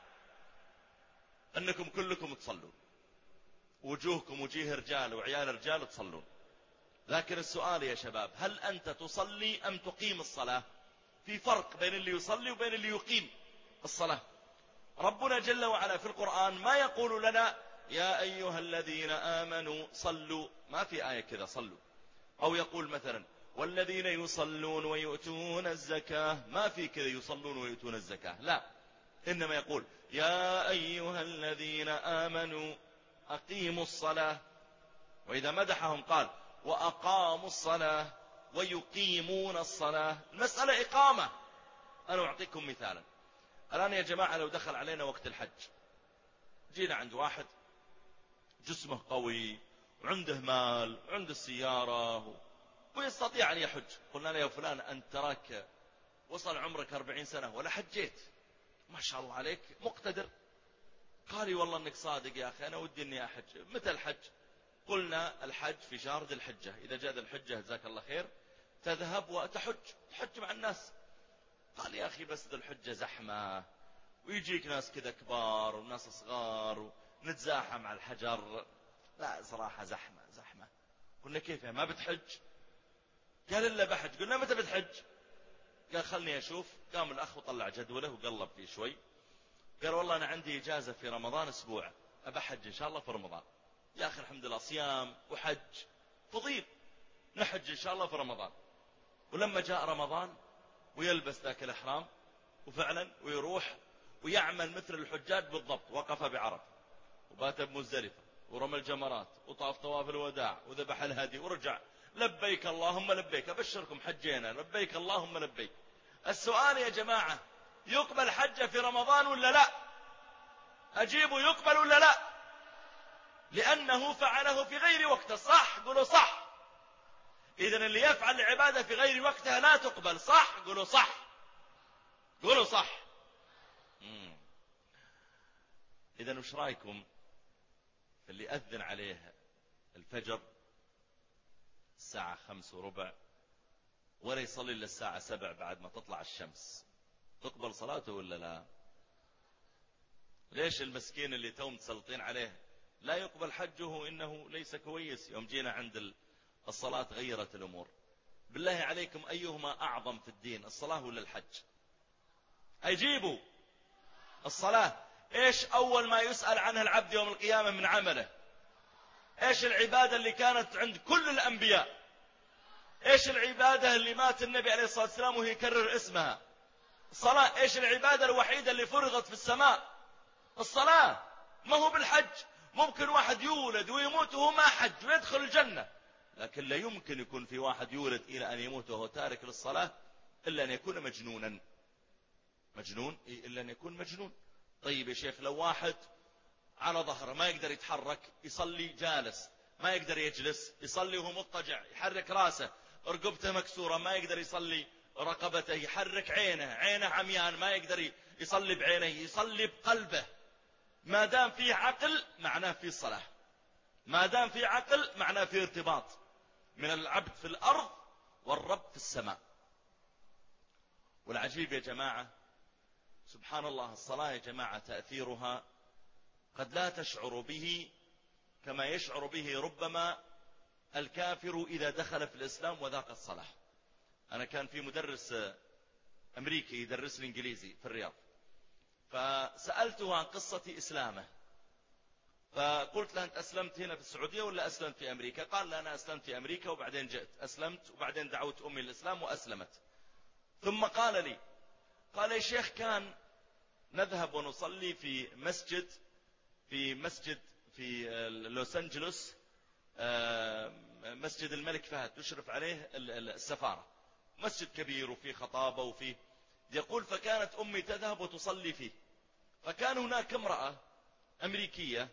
أنكم كلكم تصلون، وجوهكم وجيه رجال وعيال رجال تصلون، لكن السؤال يا شباب، هل أنت تصلي أم تقيم الصلاة؟ في فرق بين اللي يصلي وبين اللي يقيم الصلاة. ربنا جل وعلا في القرآن ما يقول لنا يا أيها الذين آمنوا صلوا، ما في آية كذا صلوا. أو يقول مثلا والذين يصلون ويؤتون الزكاة، ما في كذا يصلون ويؤتون الزكاة، لا، إنما يقول يا أيها الذين آمنوا أقيموا الصلاة. وإذا مدحهم قال وأقاموا الصلاة ويقيمون الصلاة. المسألة إقامة. أنا أعطيكم مثالا. الآن يا جماعة لو دخل علينا وقت الحج، جينا عند واحد جسمه قوي وعنده مال وعنده السيارة ويستطيع أن يحج، قلنا له يا فلان أنت تراك وصل عمرك 40 سنة ولا حجيت، ما شاء الله عليك مقتدر. قال لي والله أنك صادق يا أخي، أنا ودي أني أحج. متى الحج؟ قلنا الحج في شهر ذي الحجة. إذا جاء ذي الحجة جزاك الله خير تذهب وتحج، تحج مع الناس. قال يا أخي بس ذي الحجة زحمة، ويجيك ناس كذا كبار وناس صغار ونتزاحم على الحجر. لا صراحة زحمة. قلنا كيف ما بتحج؟ قال إلا بحج. قلنا متى بتحج؟ قال خلني أشوف. قام الأخ وطلع جدوله وقلب فيه شوي، قال والله أنا عندي إجازة في رمضان أسبوع، أبحج إن شاء الله في رمضان. يا أخي الحمد لله صيام وحج فضيل، نحج إن شاء الله في رمضان. ولما جاء رمضان ويلبس ذاك الإحرام وفعلا ويروح ويعمل مثل الحجاج بالضبط، وقف بعرفة وبات بمزدلفة ورمى الجمرات وطاف طواف الوداع وذبح الهدي ورجع لبيك اللهم لبيك، أبشركم حجينا لبيك اللهم لبيك. السؤال يا جماعة، يقبل حجة في رمضان ولا لا؟ أجيبوا يقبل ولا لا؟ لأنه فعله في غير وقته، صح؟ قولوا صح. إذن اللي يفعل العبادة في غير وقتها لا تقبل، صح؟ قولوا صح. قولوا صح. إذن وش رأيكم في اللي أذن عليه الفجر الساعة 5:15 ولا يصلي إلا الساعة 7 بعد ما تطلع الشمس؟ تقبل صلاته ولا لا؟ ليش المسكين اللي توم تسلطين عليه لا يقبل حجه إنه ليس كويس؟ يوم جينا عند الصلاة غيرت الأمور. بالله عليكم أيهما أعظم في الدين، الصلاة ولا الحج؟ أجيبوا. الصلاة. إيش أول ما يسأل عنها العبد يوم القيامة من عمله؟ إيش العبادة اللي كانت عند كل الأنبياء؟ إيش العبادة اللي مات النبي عليه الصلاة والسلام وهي يكرر اسمها؟ الصلاة. إيش العبادة الوحيدة اللي فرغت في السماء؟ الصلاة. ما هو بالحج. ممكن واحد يولد ويموت وهو ما حج ويدخل الجنة، لكن لا يمكن يكون في واحد يولد إلى أن يموت وهو تارك للصلاة إلا أن يكون مجنونا. مجنون إلا أن يكون مجنون. طيب يا شيخ لو واحد على ظهره ما يقدر يتحرك يصلي جالس، ما يقدر يجلس يصلي وهو مضطجع، يحرك راسه، رقبته مكسورة ما يقدر يصلي رقبته، يحرك عينه عميان ما يقدر يصلي بعينه، يصلي بقلبه. ما دام فيه عقل معناه فيه الصلاة، ما دام فيه عقل معناه فيه ارتباط من العبد في الأرض والرب في السماء. والعجيب يا جماعة سبحان الله، الصلاة يا جماعة تأثيرها قد لا تشعر به كما يشعر به ربما الكافر إذا دخل في الإسلام وذاق الصلاة. أنا كان في مدرس أمريكي يدرس الإنجليزي في الرياض، فسألته عن قصة إسلامه، فقلت له أنت أسلمت هنا في السعودية ولا أسلمت في أمريكا؟ قال لا أنا أسلمت في أمريكا وبعدين جئت أسلمت وبعدين دعوت أمي الإسلام وأسلمت. ثم قال لي يا شيخ كان نذهب ونصلي في مسجد في لوس أنجلوس، مسجد الملك فهد تشرف عليه السفارة، مسجد كبير وفيه خطابة وفيه، يقول فكانت أمي تذهب وتصلي فيه، فكان هناك امرأة أمريكية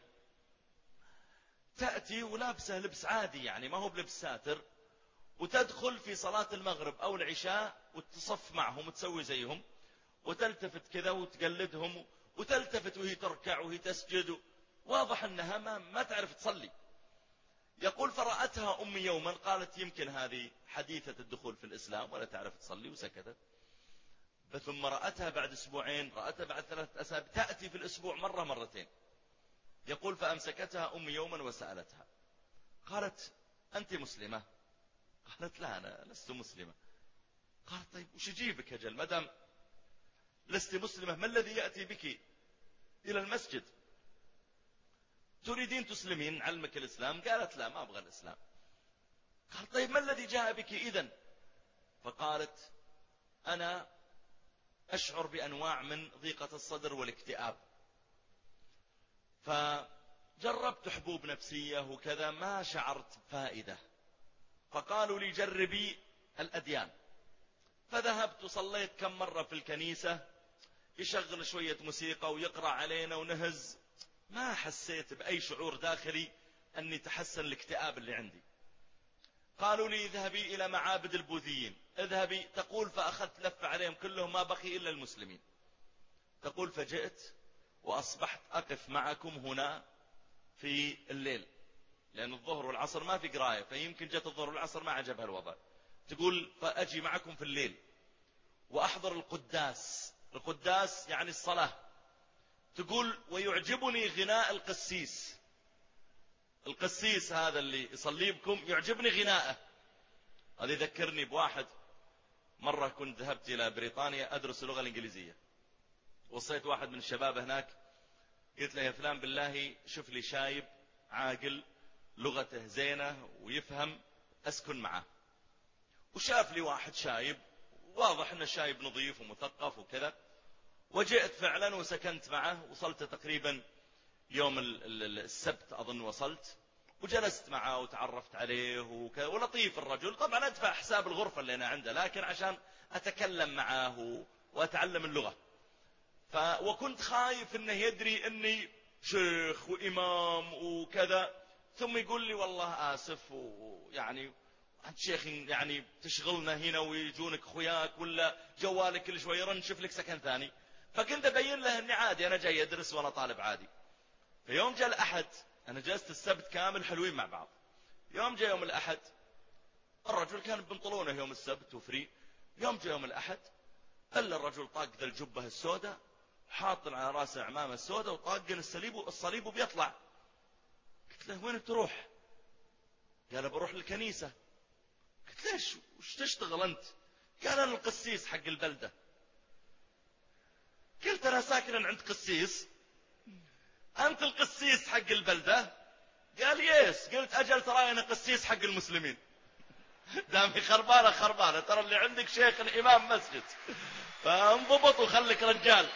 تأتي ولابسة لبس عادي يعني ما هو بلبس ساتر، وتدخل في صلاة المغرب أو العشاء وتصف معهم وتسوي زيهم وتلتفت كذا وتقلدهم وتلتفت وهي تركع وهي تسجد، واضح أنها ما تعرف تصلي. يقول فرأتها أمي يوما، قالت يمكن هذه حديثة الدخول في الإسلام ولا تعرف تصلي، وسكتت. ثم رأتها بعد أسبوعين، رأتها بعد 3 أسابيع، تأتي في الأسبوع مرة مرتين. يقول فأمسكتها أمي يوما وسألتها، قالت أنت مسلمة؟ قالت لا أنا لست مسلمة. قالت طيب وش يجيبك أجل مدام لست مسلمة، ما الذي يأتي بك إلى المسجد؟ تريدين تسلمين علمك الإسلام؟ قالت لا ما أبغى الإسلام. قال طيب ما الذي جاء بك إذن؟ فقالت أنا أشعر بأنواع من ضيقة الصدر والاكتئاب، فجربت حبوب نفسية وكذا ما شعرت فائدة، فقالوا لي جربي الأديان. فذهبت وصليت كم مرة في الكنيسة، يشغل شوية موسيقى ويقرأ علينا ونهز، ما حسيت بأي شعور داخلي أني تحسن الاكتئاب اللي عندي. قالوا لي اذهبي إلى معابد البوذيين، اذهبي. تقول فأخذت لفة عليهم كلهم ما بقي إلا المسلمين. تقول فجئت وأصبحت أقف معكم هنا في الليل، لأن الظهر والعصر ما في قراية، فيمكن جت الظهر والعصر ما عجبها الوضع. تقول فأجي معكم في الليل وأحضر القداس. القداس يعني الصلاة. تقول ويعجبني غناء القسيس. القسيس هذا اللي يصلي بكم يعجبني غناءه. هذا يذكرني بواحد مرة كنت ذهبت إلى بريطانيا أدرس اللغة الإنجليزية، وصيت واحد من الشباب هناك، قلت له يا فلان بالله شوف لي شايب عاقل لغته زينة ويفهم أسكن معه. وشاف لي واحد شايب واضح أنه شايب نظيف ومثقف وكذا، وجئت فعلا وسكنت معه. وصلت تقريبا يوم السبت أظن وصلت، وجلست معه وتعرفت عليه وكذا، ولطيف الرجل. طبعا أدفع حساب الغرفة اللي أنا عنده، لكن عشان أتكلم معه وأتعلم اللغة. وكنت خايف أنه يدري أني شيخ وإمام وكذا، ثم يقول لي والله آسف، ويعني أنت شيخ يعني تشغلنا هنا ويجونك خياك ولا جوالك كل شوي يرن، شوف لك سكن ثاني. فكنت أبين له أني عادي أنا جاي أدرس وأنا طالب عادي. في يوم جاء الأحد، أنا جلست السبت كامل حلوين مع بعض. يوم جاء يوم الأحد، الرجل كان بنطلونه يوم السبت وفري. يوم جاء يوم الأحد إلا الرجل طاق ذا الجبة السوداء، حاط على راسه عمامة السوداء وطاقن الصليب وبيطلع. قلت له وين تروح؟ قال بروح للكنيسة. قلت ليش وش تشتغل أنت؟ قال أنا القسيس حق البلدة. قلت أنا ساكن عند قسيس، أنت القسيس حق البلدة؟ قال يس. قلت أجل ترى أنا قسيس حق المسلمين. دامي خربانة خربانة، ترى اللي عندك شيخ الإمام مسجد، فانضبط وخلك رجال.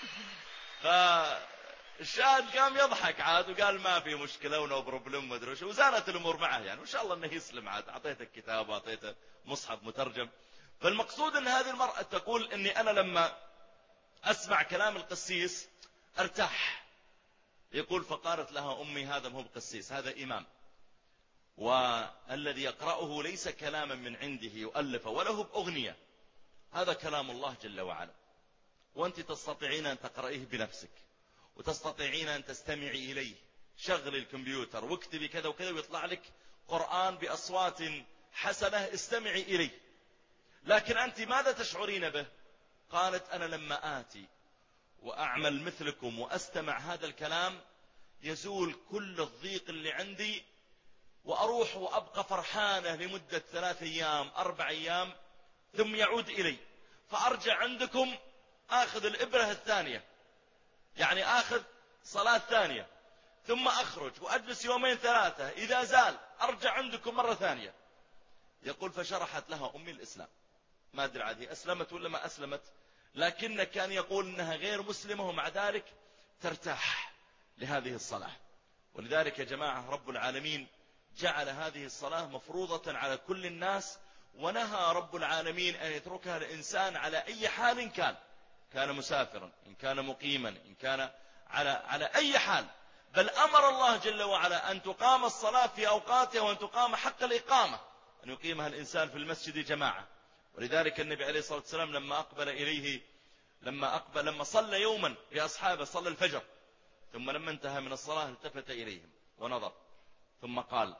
فالشاهد قام يضحك عاد وقال ما في مشكلة ونو بروبلم ومدري وش، وزانت الأمور معه يعني، وإن شاء الله أنه يسلم عاد. أعطيته الكتاب وأعطيته مصحف مترجم. فالمقصود أن هذه المرأة تقول أني أنا لما أسمع كلام القسيس أرتاح. يقول فقالت لها أمي هذا مو بقسيس، هذا إمام، والذي يقرأه ليس كلاما من عنده يؤلفه وله بأغنية، هذا كلام الله جل وعلا، وأنت تستطيعين أن تقرأيه بنفسك، وتستطيعين أن تستمعي إليه. شغل الكمبيوتر واكتبي كذا وكذا ويطلع لك قرآن بأصوات حسنة، استمعي إليه. لكن أنت ماذا تشعرين به؟ قالت أنا لما آتي وأعمل مثلكم وأستمع هذا الكلام يزول كل الضيق اللي عندي، وأروح وأبقى فرحانة لمدة 3 أيام 4 أيام، ثم يعود إلي، فأرجع عندكم آخذ الإبرة الثانية، يعني آخذ صلاة ثانية، ثم أخرج وأجلس 2 3، إذا زال أرجع عندكم مرة ثانية. يقول فشرحت لها أمي الإسلام. ما أدري عاد هي أسلمت ولا ما أسلمت، لكن كان يقول أنها غير مسلمة ومع ذلك ترتاح لهذه الصلاة. ولذلك يا جماعة رب العالمين جعل هذه الصلاة مفروضة على كل الناس، ونهى رب العالمين أن يتركها الإنسان على أي حال كان مسافرا، إن كان مقيما، إن كان على أي حال. بل أمر الله جل وعلا أن تقام الصلاة في أوقاتها، وأن تقام حق الإقامة، أن يقيمها الإنسان في المسجد جماعة. ولذلك النبي عليه الصلاة والسلام لما أقبل إليه، لما صلى يوما بأصحابه، صلى الفجر، ثم لما انتهى من الصلاة التفت إليهم ونظر، ثم قال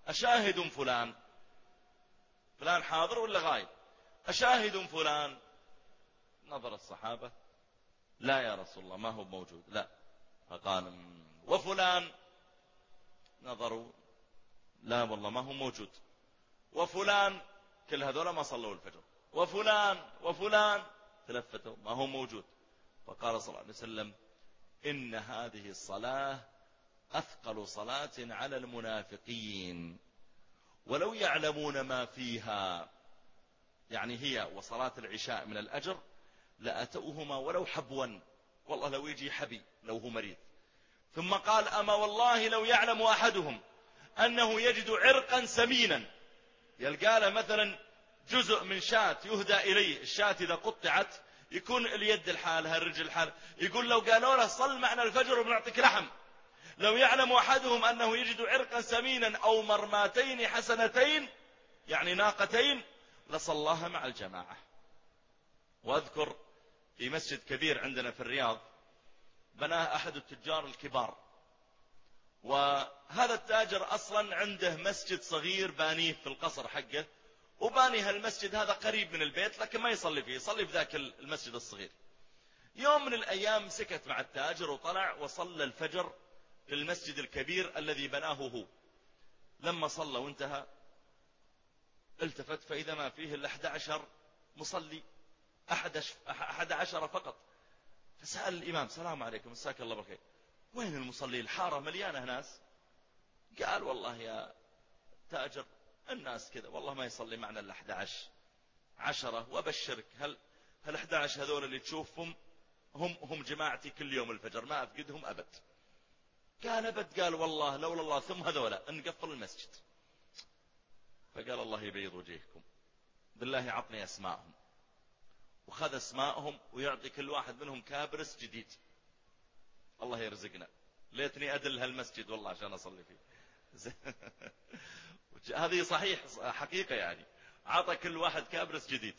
أشاهد فلان؟ فلان حاضر ولا غايب؟ أشاهد فلان؟ نظر الصحابة: لا يا رسول الله، ما هو موجود. لا. فقال: وفلان؟ نظروا: لا والله ما هو موجود. وفلان؟ كل هذول ما صلوا الفجر. وفلان تلفتوا: ما هو موجود. فقال صلى الله عليه وسلم: إن هذه الصلاة أثقل صلاة على المنافقين، ولو يعلمون ما فيها، يعني هي وصلاة العشاء من الأجر، لأتوهما ولو حبوا، والله لو يجي حبي لو هو مريض. ثم قال: أما والله لو يعلم أحدهم أنه يجد عرقا سمينا، يلقى له مثلا جزء من شاة يهدى إليه، الشاة إذا قطعت يكون اليد الحالها الرجل الحالها، يقول لو قالوا له صل معنا الفجر وبنعطيك لحم، لو يعلم أحدهم أنه يجد عرقا سمينا أو مرماتين حسنتين، يعني ناقتين، لصلاها مع الجماعة. وأذكر في مسجد كبير عندنا في الرياض بناه أحد التجار الكبار، وهذا التاجر أصلا عنده مسجد صغير بانيه في القصر حقه، وباني هالمسجد هذا قريب من البيت لكن ما يصلي فيه، يصلي في ذاك المسجد الصغير. يوم من الأيام سكت مع التاجر وطلع وصلى الفجر في المسجد الكبير الذي بناه هو. لما صلى وانتهى التفت فإذا ما فيه إلا 11 مصلي، 11 فقط. فسأل الإمام: السلام عليكم، مساك الله بالخير، وين المصلي؟ الحارة مليانة ناس. قال: والله يا تاجر الناس كذا، والله ما يصلي معنا إلا 11 10، وأبشرك هل 11 هذول اللي تشوفهم هم جماعتي كل يوم الفجر، ما أفقدهم أبد. قال: أبد؟ قال: والله لولا الله ثم هذولا نقفل المسجد. فقال: الله يبيض وجهكم، بالله عطني أسماءهم. وخذ أسماءهم ويعطي كل واحد منهم كابرس جديد. الله يرزقنا، ليتني أدل هالمسجد والله عشان أصلي فيه. هذه صحيح حقيقة، يعني عطى كل واحد كابرس جديد.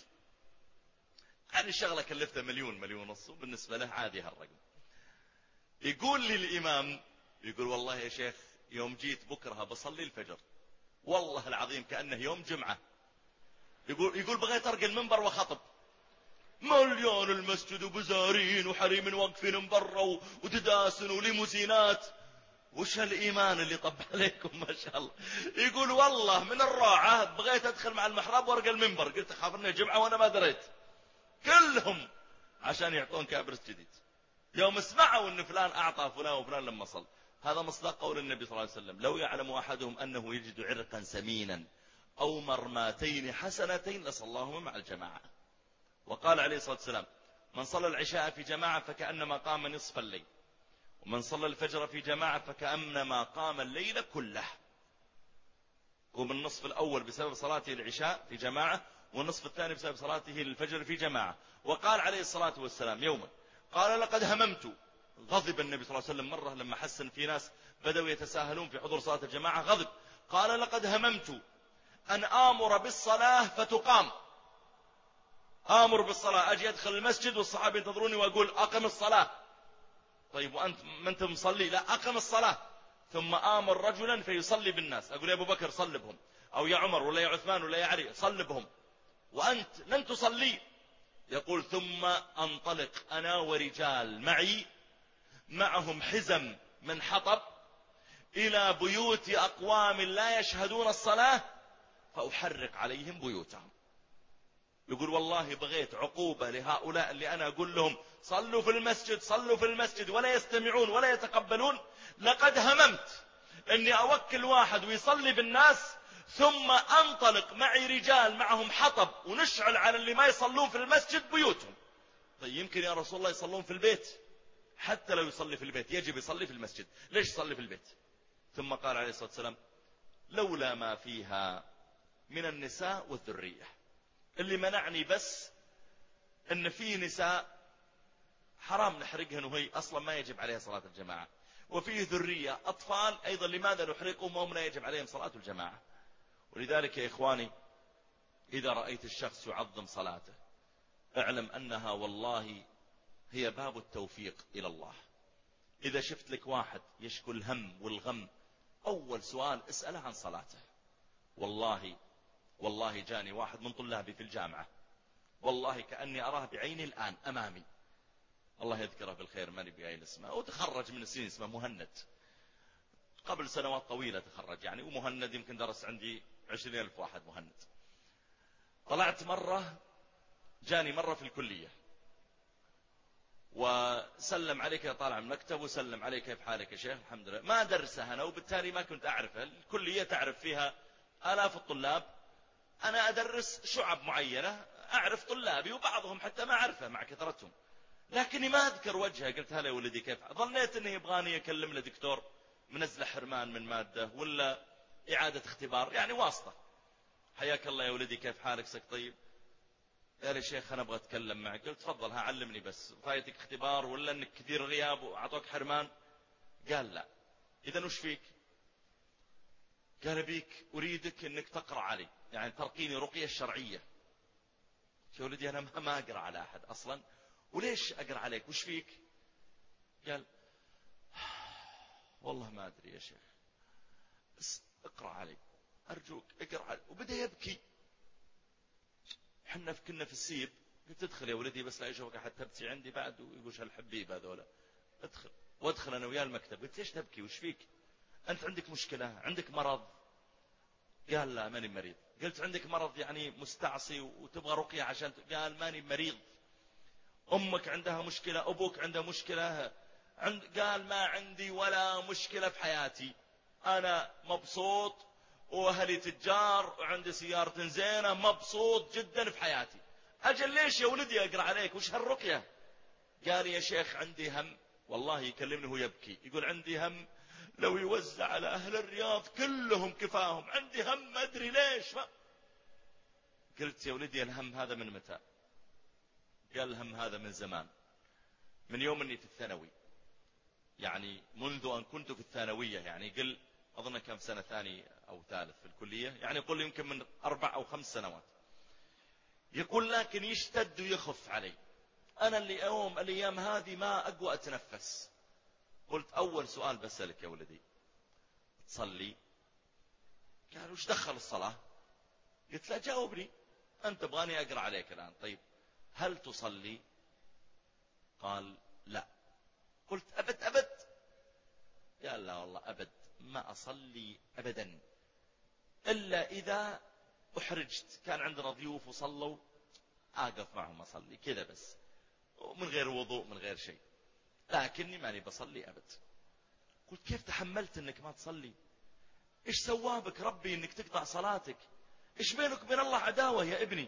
يعني الشغلة كلفته 1,000,000 وبالنسبة له عادي هالرقم. يقول لي الإمام، يقول: والله يا شيخ يوم جيت بكرة بصلي الفجر، والله العظيم كأنه يوم جمعة. يقول بغيت أرقى المنبر وخطب، مليون المسجد وبزارين وحريم واقفين من برا وتداسن وليموزينات. وش هالإيمان اللي طب عليكم ما شاء الله. يقول: والله من الراعة بغيت أدخل مع المحراب وارقى المنبر، قلت أخاف إنه جمعة وأنا ما دريت، كلهم عشان يعطون كابرس جديد يوم اسمعوا ان فلان اعطى فلان وفلان لما صل. هذا مصداق قول النبي صلى الله عليه وسلم: لو يعلم احدهم انه يجد عرقا سمينا او مرماتين حسنتين لصلاهما مع الجماعة. وقال عليه الصلاة والسلام: من صلى العشاء في جماعة فكأنما قام نصف الليل، ومن صلى الفجر في جماعة فكأنما قام الليل كله. قوم النصف الأول بسبب صلاته العشاء في جماعة، والنصف الثاني بسبب صلاته للفجر في جماعة. وقال عليه الصلاة والسلام يوما، قال: لقد هممت. غضب النبي صلى الله عليه وسلم مرة لما حسن في ناس بدأوا يتساهلون في حضور صلاة الجماعة، غضب. قال: لقد هممت أن آمر بالصلاة فتقام. آمر بالصلاة، أجي أدخل المسجد والصحابة ينتظروني وأقول: أقم الصلاة. طيب وأنت ما أنت مصلي؟ لا، أقم الصلاة. ثم آمر رجلا فيصلي بالناس، أقول: يا أبو بكر صل بهم، أو يا عمر ولا يا عثمان ولا يا علي صل بهم، وأنت لن تصلي. يقول: ثم أنطلق أنا ورجال معي معهم حزم من حطب إلى بيوت أقوام لا يشهدون الصلاة فأحرق عليهم بيوتهم. يقول: والله بغيت عقوبة لهؤلاء اللي أنا أقول لهم صلوا في المسجد صلوا في المسجد ولا يستمعون ولا يتقبلون. لقد هممت أني أوكل واحد ويصلي بالناس، ثم أنطلق معي رجال معهم حطب ونشعل على اللي ما يصلون في المسجد بيوتهم. طيب يمكن يا رسول الله يصلون في البيت، حتى لو يصلي في البيت يجب يصلي في المسجد، ليش يصلي في البيت؟ ثم قال عليه الصلاة والسلام: لولا ما فيها من النساء والذرية. اللي منعني بس ان في نساء حرام نحرقهن وهي اصلا ما يجب عليها صلاة الجماعة، وفيه ذرية اطفال ايضا لماذا نحرقهم وهم لا يجب عليهم صلاة الجماعة. ولذلك يا اخواني، اذا رأيت الشخص يعظم صلاته اعلم انها والله هي باب التوفيق الى الله. اذا شفت لك واحد يشكو الهم والغم، اول سؤال اسأله عن صلاته. والله جاني واحد من طلابي في الجامعة، والله كأني أراه بعيني الآن أمامي، الله يذكره بالخير، ماني بقايل اسمه، وتخرج من السنين، اسمه مهند، قبل سنوات طويلة تخرج يعني، ومهند يمكن درس عندي 20,000 واحد مهند. طلعت مرة، جاني مرة في الكلية وسلم عليك، طالع من المكتب وسلم عليك، كيف حالك يا شيخ؟ الحمد لله. ما درسها أنا، وبالتالي ما كنت أعرفها. الكلية تعرف فيها آلاف الطلاب، أنا أدرس شعب معينة، أعرف طلابي وبعضهم حتى ما أعرفه مع كثرتهم، لكني ما أذكر وجهه. قلت هلا يا ولدي كيف؟ ظنيت أنه يبغاني أكلم له دكتور منزله حرمان من مادة ولا إعادة اختبار، يعني واسطة. حياك الله يا ولدي كيف حالك؟ سك طيب. قال يا شيخ أنا أبغى أتكلم معك. قلت تفضل، علمني، بس فايتك اختبار ولا أنك كثير غياب وأعطوك حرمان؟ قال لا. إذن وش فيك؟ قال بيك أريدك أنك تقرأ علي، يعني ترقيني رقية الشرعية. يا ولدي أنا ما أقرأ على أحد أصلا، وليش أقرأ عليك؟ وش فيك؟ قال والله ما أدري يا شيخ، بس اقرأ علي أرجوك اقرأ علي. وبدأ يبكي. حنا كنا في السيب. قلت ادخل يا ولدي بس لا يشوفك أحد تبكي عندي بعد ويقول هالحبيب هذولا. ادخل. وادخل أنا وياه المكتب. قلت ليش تبكي؟ وش فيك؟ أنت عندك مشكلة؟ عندك مرض؟ قال لا ماني مريض. قلت عندك مرض يعني مستعصي وتبغى رقية عشان؟ قال ماني مريض. أمك عندها مشكلة؟ أبوك عنده مشكلة؟ قال ما عندي ولا مشكلة في حياتي، أنا مبسوط وأهلي تجار وعندي سيارة زينة، مبسوط جدا في حياتي. أجل ليش يا ولدي أقرأ عليك؟ وش هالرقية؟ قال يا شيخ عندي هم. والله يكلمني هو يبكي، يقول عندي هم لو يوزع على أهل الرياض كلهم كفاهم، عندي هم ما أدري ليش قلت يا ولدي الهم هذا من متى؟ قال الهم هذا من زمان، من يوم أني في الثانوي، يعني منذ أن كنت في الثانوية، يعني قل أظن كم سنة، ثاني أو ثالث في الكلية، يعني يقول يمكن من 4 أو 5 سنوات. يقول لكن يشتد ويخف علي، أنا الأيام هذه ما أقوى أتنفس. قلت أول سؤال بسألك يا ولدي، تصلي؟ قال وش دخل الصلاة؟ قلت لا جاوبني، أنت بغاني أقرأ عليك الآن. طيب هل تصلي؟ قال لا. قلت أبد؟ قال لا والله أبد ما أصلي أبدا إلا إذا أحرجت، كان عندنا ضيوف وصلوا أقف معهم أصلي كذا بس، من غير وضوء من غير شيء، لكني ماني بصلي أبد. قلت كيف تحملت أنك ما تصلي؟ إيش سوابك ربي أنك تقطع صلاتك؟ إيش بينك وبين الله عداوة يا ابني؟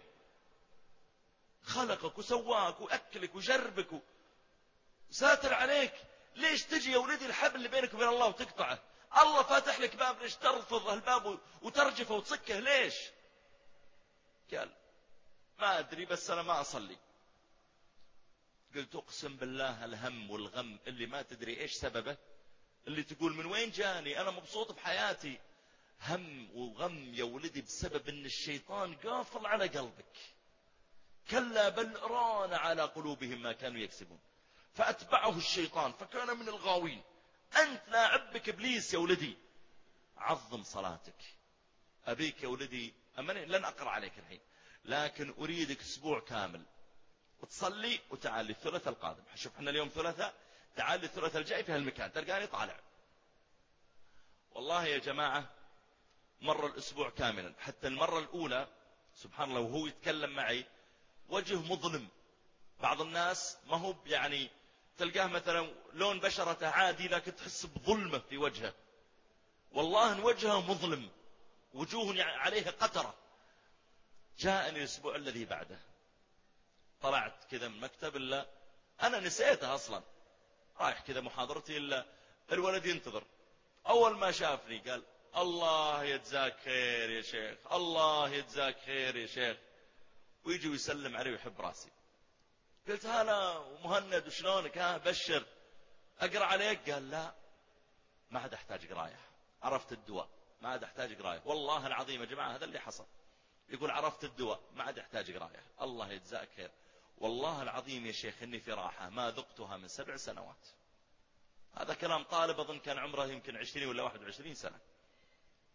خلقك وسواك وأكلك وجربك وساتر عليك، ليش تجي يا ولدي الحبل اللي بينك وبين الله وتقطعه؟ الله فاتح لك باب، ليش ترفض الباب وترجفه وتسكه ليش؟ قال ما أدري بس أنا ما أصلي. قلت أقسم بالله الهم والغم اللي ما تدري إيش سببه، اللي تقول من وين جاني أنا مبسوط بحياتي، هم وغم يا ولدي بسبب أن الشيطان قافل على قلبك. كلا بل ران على قلوبهم ما كانوا يكسبون فأتبعه الشيطان فكان من الغاوين. أنت لاعبك إبليس يا ولدي، عظم صلاتك. أبيك يا ولدي أماني لن أقرأ عليك الحين، لكن أريدك أسبوع كامل وتصلي وتعالي الثلاثاء القادم. شوف احنا اليوم ثلاثاء، تعالي الثلاثاء الجاي في هالمكان تلقاني طالع. والله يا جماعة مر الأسبوع كاملا، حتى المرة الأولى سبحان الله وهو يتكلم معي وجه مظلم. بعض الناس ما هو يعني تلقاه مثلا لون بشرته عادي لكن تحس بظلمة في وجهه، والله ان وجهه مظلم، وجوه عليها قترة. جاءني الأسبوع الذي بعده، طلعت كذا من مكتب إلا أنا نسيتها أصلا، رايح كذا محاضرتي إلا الولد ينتظر. أول ما شافني قال الله يجزاك خير يا شيخ، الله يجزاك خير يا شيخ، ويجي ويسلم علي ويحب راسي. قلت هلا ومهند وشلونك؟ بشر أقرأ عليك؟ قال لا ما عاد أحتاج قراية، عرفت الدواء ما عاد أحتاج قراية. والله العظيم يا جماعة هذا اللي حصل، يقول عرفت الدواء ما عاد أحتاج قراية. الله يجزاك خير. والله العظيم يا شيخ إني في راحة ما ذقتها من 7 سنوات. هذا كلام طالب أظن كان عمره يمكن 20 ولا 21 سنة.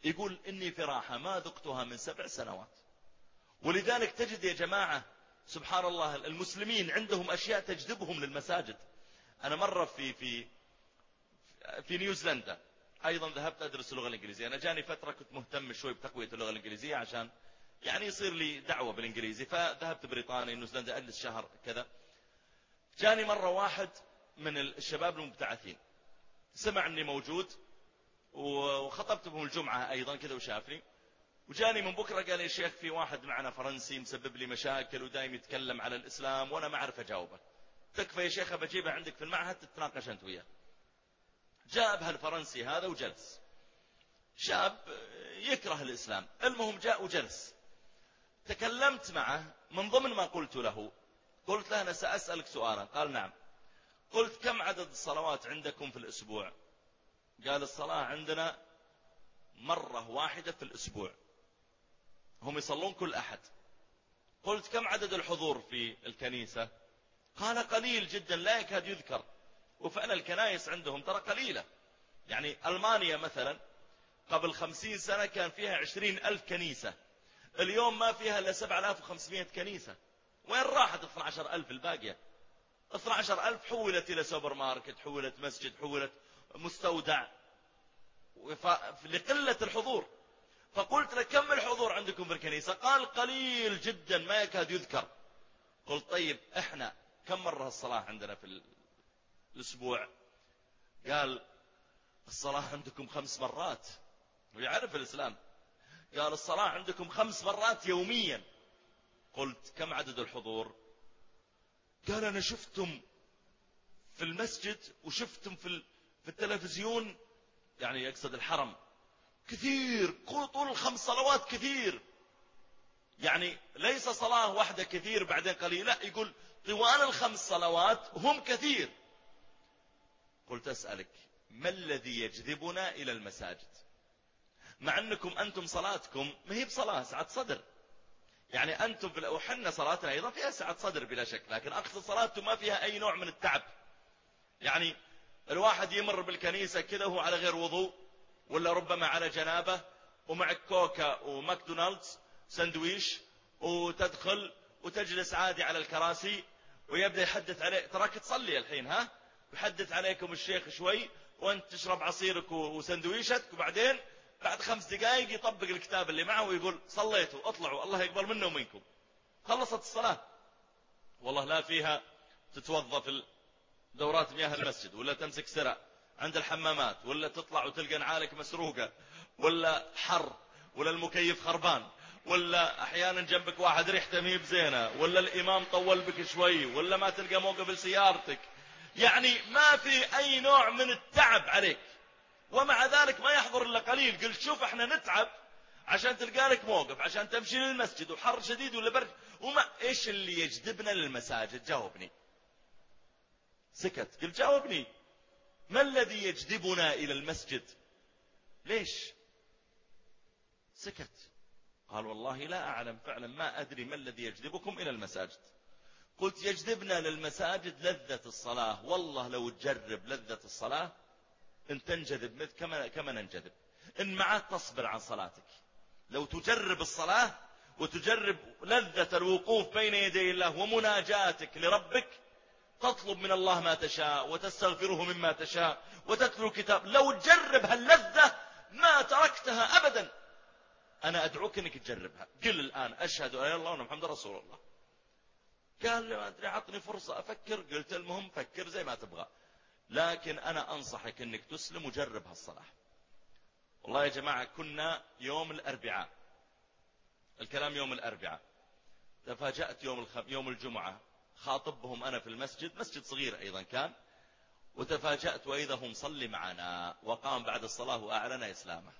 يقول إني في راحة ما ذقتها من 7 سنوات. ولذلك تجد يا جماعة سبحان الله المسلمين عندهم أشياء تجذبهم للمساجد. أنا مرة في نيوزيلندا أيضا ذهبت أدرس اللغة الإنجليزية. أنا جاني فترة كنت مهتم شوي بتقوية اللغة الإنجليزية عشان يعني يصير لي دعوة بالإنجليزي، فذهبت بريطانيا نيوزيلندا أجلس شهر كذا. جاني مرة واحد من الشباب المبتعثين سمع أني موجود وخطبت بهم الجمعة أيضا كذا وشافني، وجاني من بكرة قال يا شيخ في واحد معنا فرنسي مسبب لي مشاكل ودايم يتكلم على الإسلام وأنا ما أعرف أجاوبه، تكفى يا شيخ بجيبه عندك في المعهد تتناقش أنت وياه. جاء بهالفرنسي هذا وجلس، شاب يكره الإسلام، المهم جاء وجلس. تكلمت معه، من ضمن ما قلت له قلت له أنا سأسألك سؤالا. قال نعم. قلت كم عدد الصلوات عندكم في الأسبوع؟ قال الصلاة عندنا مرة واحدة في الأسبوع، هم يصلون كل أحد. قلت كم عدد الحضور في الكنيسة؟ قال قليل جدا لا يكاد يذكر. وفعلا الكنائس عندهم ترى قليلة. يعني ألمانيا مثلا قبل 50 سنة كان فيها 20,000 كنيسة، اليوم ما فيها إلا 7,500 كنيسة. وين راحت 12,000 الباقية؟ 12,000 حولت إلى سوبر ماركت، حولت مسجد، حولت مستودع لقلة الحضور. فقلت له كم الحضور عندكم في الكنيسة؟ قال قليل جدا ما يكاد يذكر. قلت طيب احنا كم مرة الصلاة عندنا في الأسبوع؟ قال الصلاة عندكم 5 مرات، ويعرف الإسلام. قال الصلاة عندكم 5 مرات يوميا. قلت كم عدد الحضور؟ قال أنا شفتم في المسجد وشفتم في التلفزيون، يعني يقصد الحرم، كثير، طول 5 صلوات كثير، يعني ليس صلاة واحدة كثير بعدين قليل، لا يقول طوال 5 صلوات هم كثير. قلت أسألك ما الذي يجذبنا إلى المساجد؟ مع أنكم أنتم صلاتكم ما هي بصلاة سعة صدر، يعني أنتم وحنا صلاتنا أيضا فيها سعة صدر بلا شك، لكن أقصد صلاتكم ما فيها أي نوع من التعب. يعني الواحد يمر بالكنيسة كده وهو على غير وضوء، ولا ربما على جنابه، ومعك كوكا وماكدونالدز سندويش، وتدخل وتجلس عادي على الكراسي ويبدأ يحدث عليك تراك تصلي الحين ها، يحدث عليكم الشيخ شوي وانت تشرب عصيرك وسندويشتك، وبعدين بعد 5 دقائق يطبق الكتاب اللي معه ويقول صليتوا اطلعوا الله يقبل منا ومنكم. خلصت الصلاة. والله لا فيها تتوظف في دورات مياه المسجد، ولا تمسك سرع عند الحمامات، ولا تطلع وتلقى نعالك مسروقة، ولا حر، ولا المكيف خربان، ولا احيانا جنبك واحد ريحته مهي بزينة، ولا الامام طول بك شوي، ولا ما تلقى موقف لسيارتك، يعني ما في اي نوع من التعب عليك. ومع ذلك ما يحضر الا قليل. قلت شوف احنا نتعب عشان تلقى لك موقف عشان تمشي للمسجد، وحر شديد ولا برد، وما ايش اللي يجذبنا للمساجد؟ جاوبني. سكت. قلت جاوبني ما الذي يجذبنا الى المسجد؟ ليش سكت؟ قال والله لا اعلم فعلا، ما ادري ما الذي يجذبكم الى المساجد. قلت يجذبنا للمساجد لذة الصلاة. والله لو تجرب لذة الصلاة ان تنجذب كما ننجذب، ان معك تصبر عن صلاتك. لو تجرب الصلاة وتجرب لذة الوقوف بين يدي الله ومناجاتك لربك، تطلب من الله ما تشاء وتستغفره مما تشاء وتتلو كتاب، لو تجرب هاللذة ما تركتها أبدا. أنا أدعوك أنك تجربها. قل الآن أشهد أن لا إله إلا الله وأن محمدا رسول الله. قال لي ما أدري عطني فرصة أفكر. قلت المهم فكر زي ما تبغى، لكن أنا أنصحك أنك تسلم وجرب هالصلاة. والله يا جماعة كنا يوم الأربعاء، الكلام يوم الأربعاء، تفاجأت يوم الجمعة خاطبهم أنا في المسجد، مسجد صغير أيضا كان، وتفاجأت وإذا هم صلي معنا وقام بعد الصلاة وأعلن إسلامه.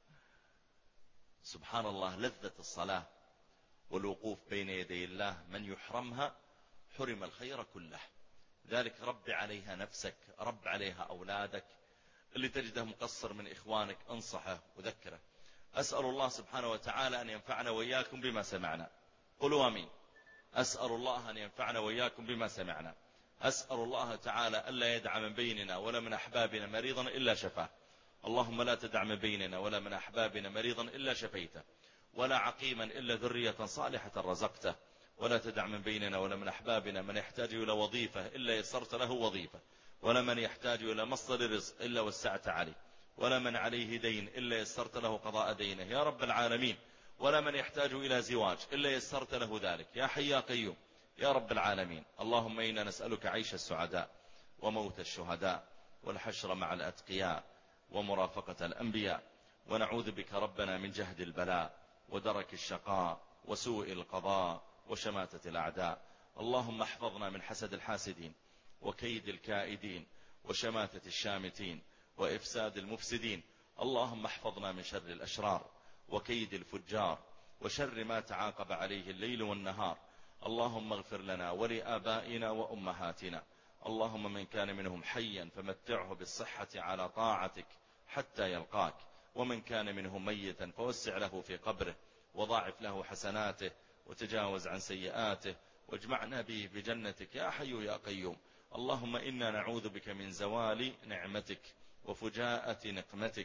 سبحان الله، لذة الصلاة والوقوف بين يدي الله من يحرمها حرم الخير كله. ذلك رب عليها نفسك، رب عليها أولادك، اللي تجده مقصر من إخوانك انصحه وذكره. أسأل الله سبحانه وتعالى أن ينفعنا وإياكم بما سمعنا. قولوا آمين. أسأل الله أن ينفعنا وإياكم بما سمعنا. أسأل الله تعالى ألا يدع من بيننا ولا من أحبابنا مريضا إلا شفاه، اللهم لا تدع من بيننا ولا من أحبابنا مريضا إلا شفيته، ولا عقيما إلا ذرية صالحة رزقته، ولا تدع من بيننا ولا من أحبابنا من يحتاج إلى وظيفة إلا يسرت له وظيفة، ولا من يحتاج إلى مصدر رزق إلا وسعت عليه، ولا من عليه دين إلا يسرت له قضاء دينه يا رب العالمين، ولا من يحتاج إلى زواج إلا يسرت له ذلك يا حي يا قيوم يا رب العالمين. اللهم إنا نسألك عيش السعداء وموت الشهداء والحشر مع الأتقياء ومرافقة الأنبياء، ونعوذ بك ربنا من جهد البلاء ودرك الشقاء وسوء القضاء وشماتة الأعداء. اللهم احفظنا من حسد الحاسدين وكيد الكائدين وشماتة الشامتين وإفساد المفسدين. اللهم احفظنا من شر الأشرار وكيد الفجار وشر ما تعاقب عليه الليل والنهار. اللهم اغفر لنا ولآبائنا وأمهاتنا. اللهم من كان منهم حيا فمتعه بالصحة على طاعتك حتى يلقاك، ومن كان منهم ميتا فوسع له في قبره وضاعف له حسناته وتجاوز عن سيئاته، واجمعنا به بجنتك يا حي يا قيوم. اللهم إنا نعوذ بك من زوال نعمتك وفجاءة نقمتك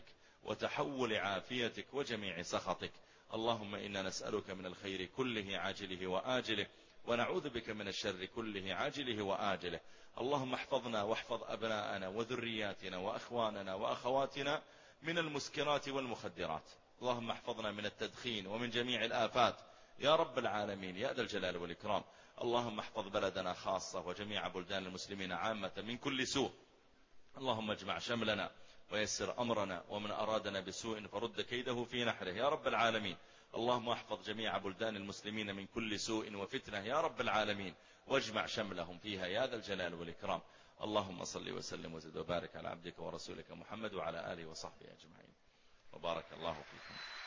وتحول عافيتك وجميع سخطك. اللهم إنا نسألك من الخير كله عاجله وآجله، ونعوذ بك من الشر كله عاجله وآجله. اللهم احفظنا واحفظ أبناءنا وذرياتنا وأخواننا وأخواتنا من المسكرات والمخدرات. اللهم احفظنا من التدخين ومن جميع الآفات يا رب العالمين يا ذا الجلال والإكرام. اللهم احفظ بلدنا خاصة وجميع بلدان المسلمين عامة من كل سوء. اللهم اجمع شملنا ويسر أمرنا، ومن أرادنا بسوء فرد كيده في نحره يا رب العالمين. اللهم احفظ جميع بلدان المسلمين من كل سوء وفتنة يا رب العالمين، واجمع شملهم فيها يا ذا الجلال والإكرام. اللهم صل وسلم وزد وبارك على عبدك ورسولك محمد وعلى آله وصحبه أجمعين، وبارك الله فيكم.